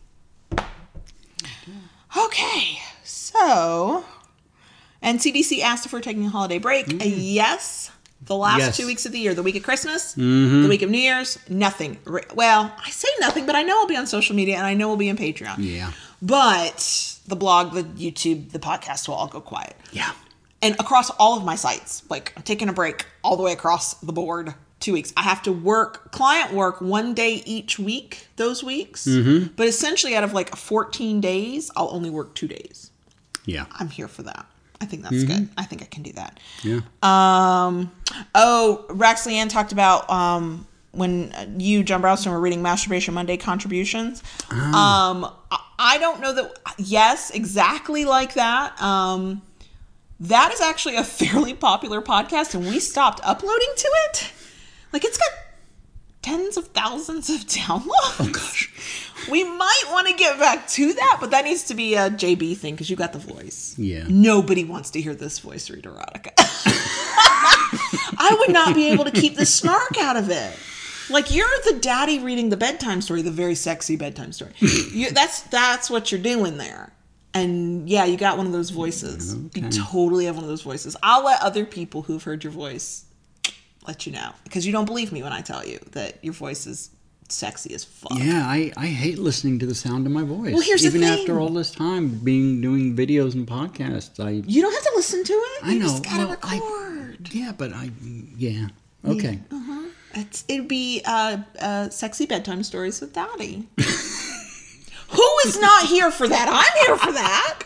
Okay. So, and C D C asked if we're taking a holiday break. Mm. Uh, yes. The last yes. two weeks of the year, the week of Christmas, mm-hmm. the week of New Year's, nothing. Well, I say nothing, but I know I'll be on social media and I know we'll be on Patreon. Yeah. But the blog, the YouTube, the podcast will all go quiet. Yeah. And across all of my sites, like I'm taking a break all the way across the board, two weeks. I have to work, client work one day each week, those weeks. Mm-hmm. But essentially out of like fourteen days, I'll only work two days. Yeah. I'm here for that. I think that's mm-hmm. good. I think I can do that. Yeah. Um. Oh, Rax Leanne talked about um when you, John Brownstone, were reading Masturbation Monday contributions. Oh. Um. I don't know that. Yes, exactly like that. Um. That is actually a fairly popular podcast, and we stopped uploading to it. Like, it's got tens of thousands of downloads. Oh, gosh. We might want to get back to that, but that needs to be a J B thing, because you got the voice. Yeah. Nobody wants to hear this voice read erotica. I would not be able to keep the snark out of it. Like, you're the daddy reading the bedtime story, the very sexy bedtime story. You, that's that's what you're doing there. And yeah, you got one of those voices. Okay. You totally have one of those voices. I'll let other people who've heard your voice let you know, because you don't believe me when I tell you that your voice is sexy as fuck. Yeah, I, I hate listening to the sound of my voice. Well, here's Even the thing. after all this time being doing videos and podcasts, I you don't have to listen to it. I You know. just gotta well, record. I, yeah, but I yeah okay. Yeah. Uh-huh. It's, it'd be uh, uh, sexy bedtime stories with Daddy. Who is not here for that? I'm here for that.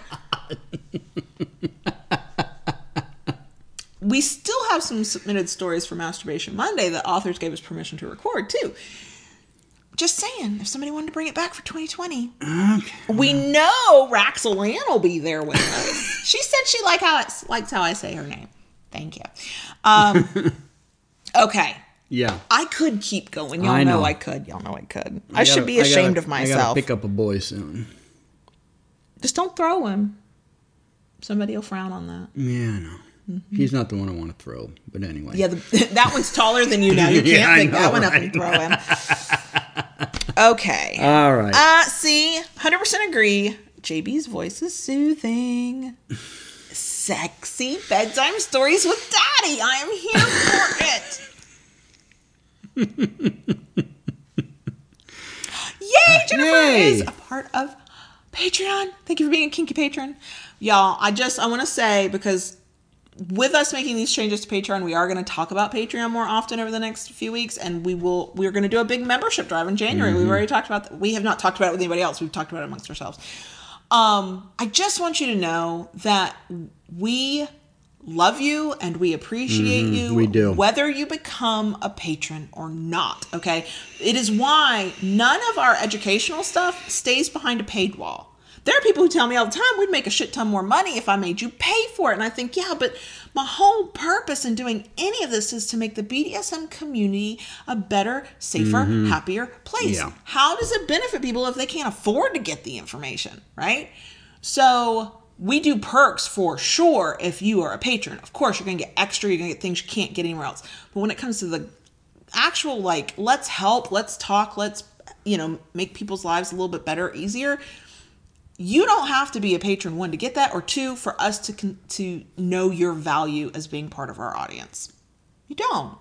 We still have some submitted stories for Masturbation Monday that authors gave us permission to record, too. Just saying, if somebody wanted to bring it back for twenty twenty. Okay. We know Raxel Ann will be there with us. She said she like how it, likes how I say her name. Thank you. Um, okay. Yeah. I could keep going. Y'all I know. know I could. Y'all know I could. I, I gotta, should be ashamed I gotta, of myself. I gotta pick up a boy soon. Just don't throw him. Somebody will frown on that. Yeah, I know. Mm-hmm. He's not the one I want to throw, but anyway. Yeah, the, that one's taller than you now. You can't yeah, pick know, that one right? up and throw him. Okay. All right. Uh, see, one hundred percent agree. J B's voice is soothing. Sexy bedtime stories with Daddy. I am here for it. Yay! Jennifer Yay. is a part of Patreon. Thank you for being a kinky patron. Y'all, I just, I want to say, because with us making these changes to Patreon, we are going to talk about Patreon more often over the next few weeks, and we will, we're going to do a big membership drive in January. Mm-hmm. We've already talked about that. We have not talked about it with anybody else. We've talked about it amongst ourselves. Um, I just want you to know that we love you and we appreciate mm-hmm, you. We do. Whether you become a patron or not, okay? It is why none of our educational stuff stays behind a paid wall. There are people who tell me all the time, we'd make a shit ton more money if I made you pay for it. And I think, yeah, but my whole purpose in doing any of this is to make the B D S M community a better, safer, mm-hmm. happier place. Yeah. How does it benefit people if they can't afford to get the information, right? So we do perks for sure if you are a patron. Of course, you're going to get extra. You're going to get things you can't get anywhere else. But when it comes to the actual, like, let's help, let's talk, let's, you know, make people's lives a little bit better, easier, you don't have to be a patron, one, to get that, or two, for us to con- to know your value as being part of our audience. You don't.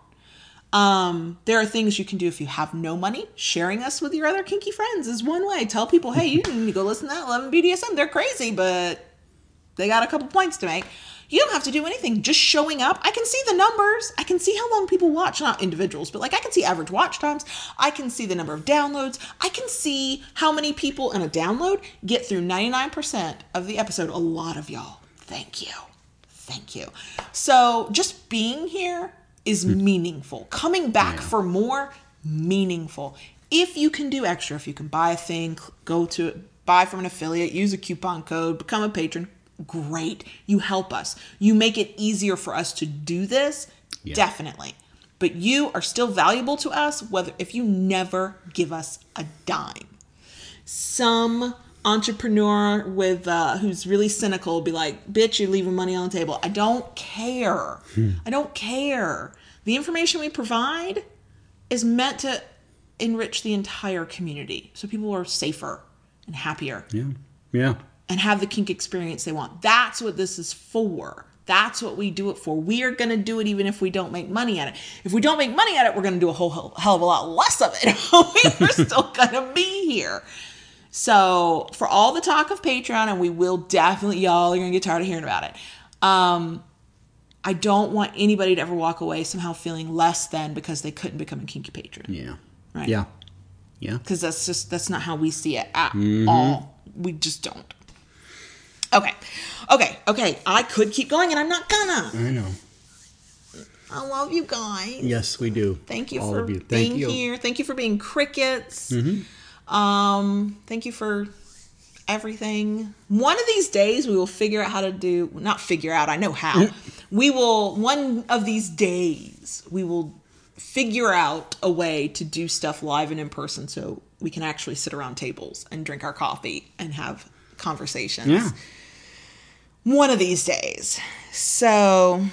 Um, there are things you can do if you have no money. Sharing us with your other kinky friends is one way. Tell people, hey, you need to go listen to that eleven B D S M. They're crazy, but they got a couple points to make. You don't have to do anything. Just showing up. I can see the numbers. I can see how long people watch. Not individuals, but like I can see average watch times. I can see the number of downloads. I can see how many people in a download get through ninety-nine percent of the episode. A lot of y'all. Thank you. Thank you. So just being here is meaningful. Coming back yeah. for more, meaningful. If you can do extra, if you can buy a thing, go to buy from an affiliate, use a coupon code, become a patron, great. You help us. You make it easier for us to do this. Yeah. Definitely. But you are still valuable to us, whether if you never give us a dime. Some entrepreneur with uh, who's really cynical will be like, bitch, you're leaving money on the table. I don't care. Hmm. I don't care. The information we provide is meant to enrich the entire community so people are safer and happier. Yeah. Yeah. And have the kink experience they want. That's what this is for. That's what we do it for. We are going to do it even if we don't make money at it. If we don't make money at it, we're going to do a whole hell of a lot less of it. We're still going to be here. So for all the talk of Patreon, and we will definitely, y'all are going to get tired of hearing about it. Um, I don't want anybody to ever walk away somehow feeling less than because they couldn't become a kinky patron. Yeah. Right. Yeah. Yeah. Because that's just, that's not how we see it at mm-hmm. all. We just don't. Okay. Okay. Okay. I could keep going, and I'm not gonna. I know. I love you guys. Yes, we do. Thank you All for of you. Thank being you. here. Thank you for being crickets. Mm-hmm. Um, thank you for everything. One of these days we will figure out how to do, not figure out, I know how. We will, one of these days, we will figure out a way to do stuff live and in person so we can actually sit around tables and drink our coffee and have conversations. Yeah. One of these days. So...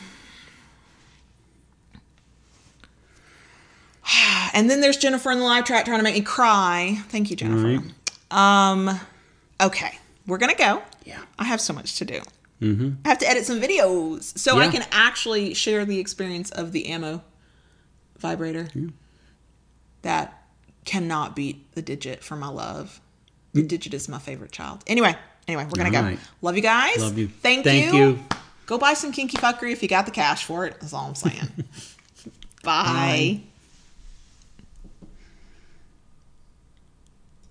And then there's Jennifer in the live chat trying to make me cry. Thank you, Jennifer. Right. Um, okay, we're gonna go. Yeah, I have so much to do. Mm-hmm. I have to edit some videos so yeah. I can actually share the experience of the Ammo vibrator. Yeah. That cannot beat the Digit for my love. The Digit is my favorite child. Anyway, anyway, we're gonna all go. Right. Love you guys. Love you. Thank, Thank you. you. Go buy some kinky fuckery if you got the cash for it. That's all I'm saying. Bye. Bye.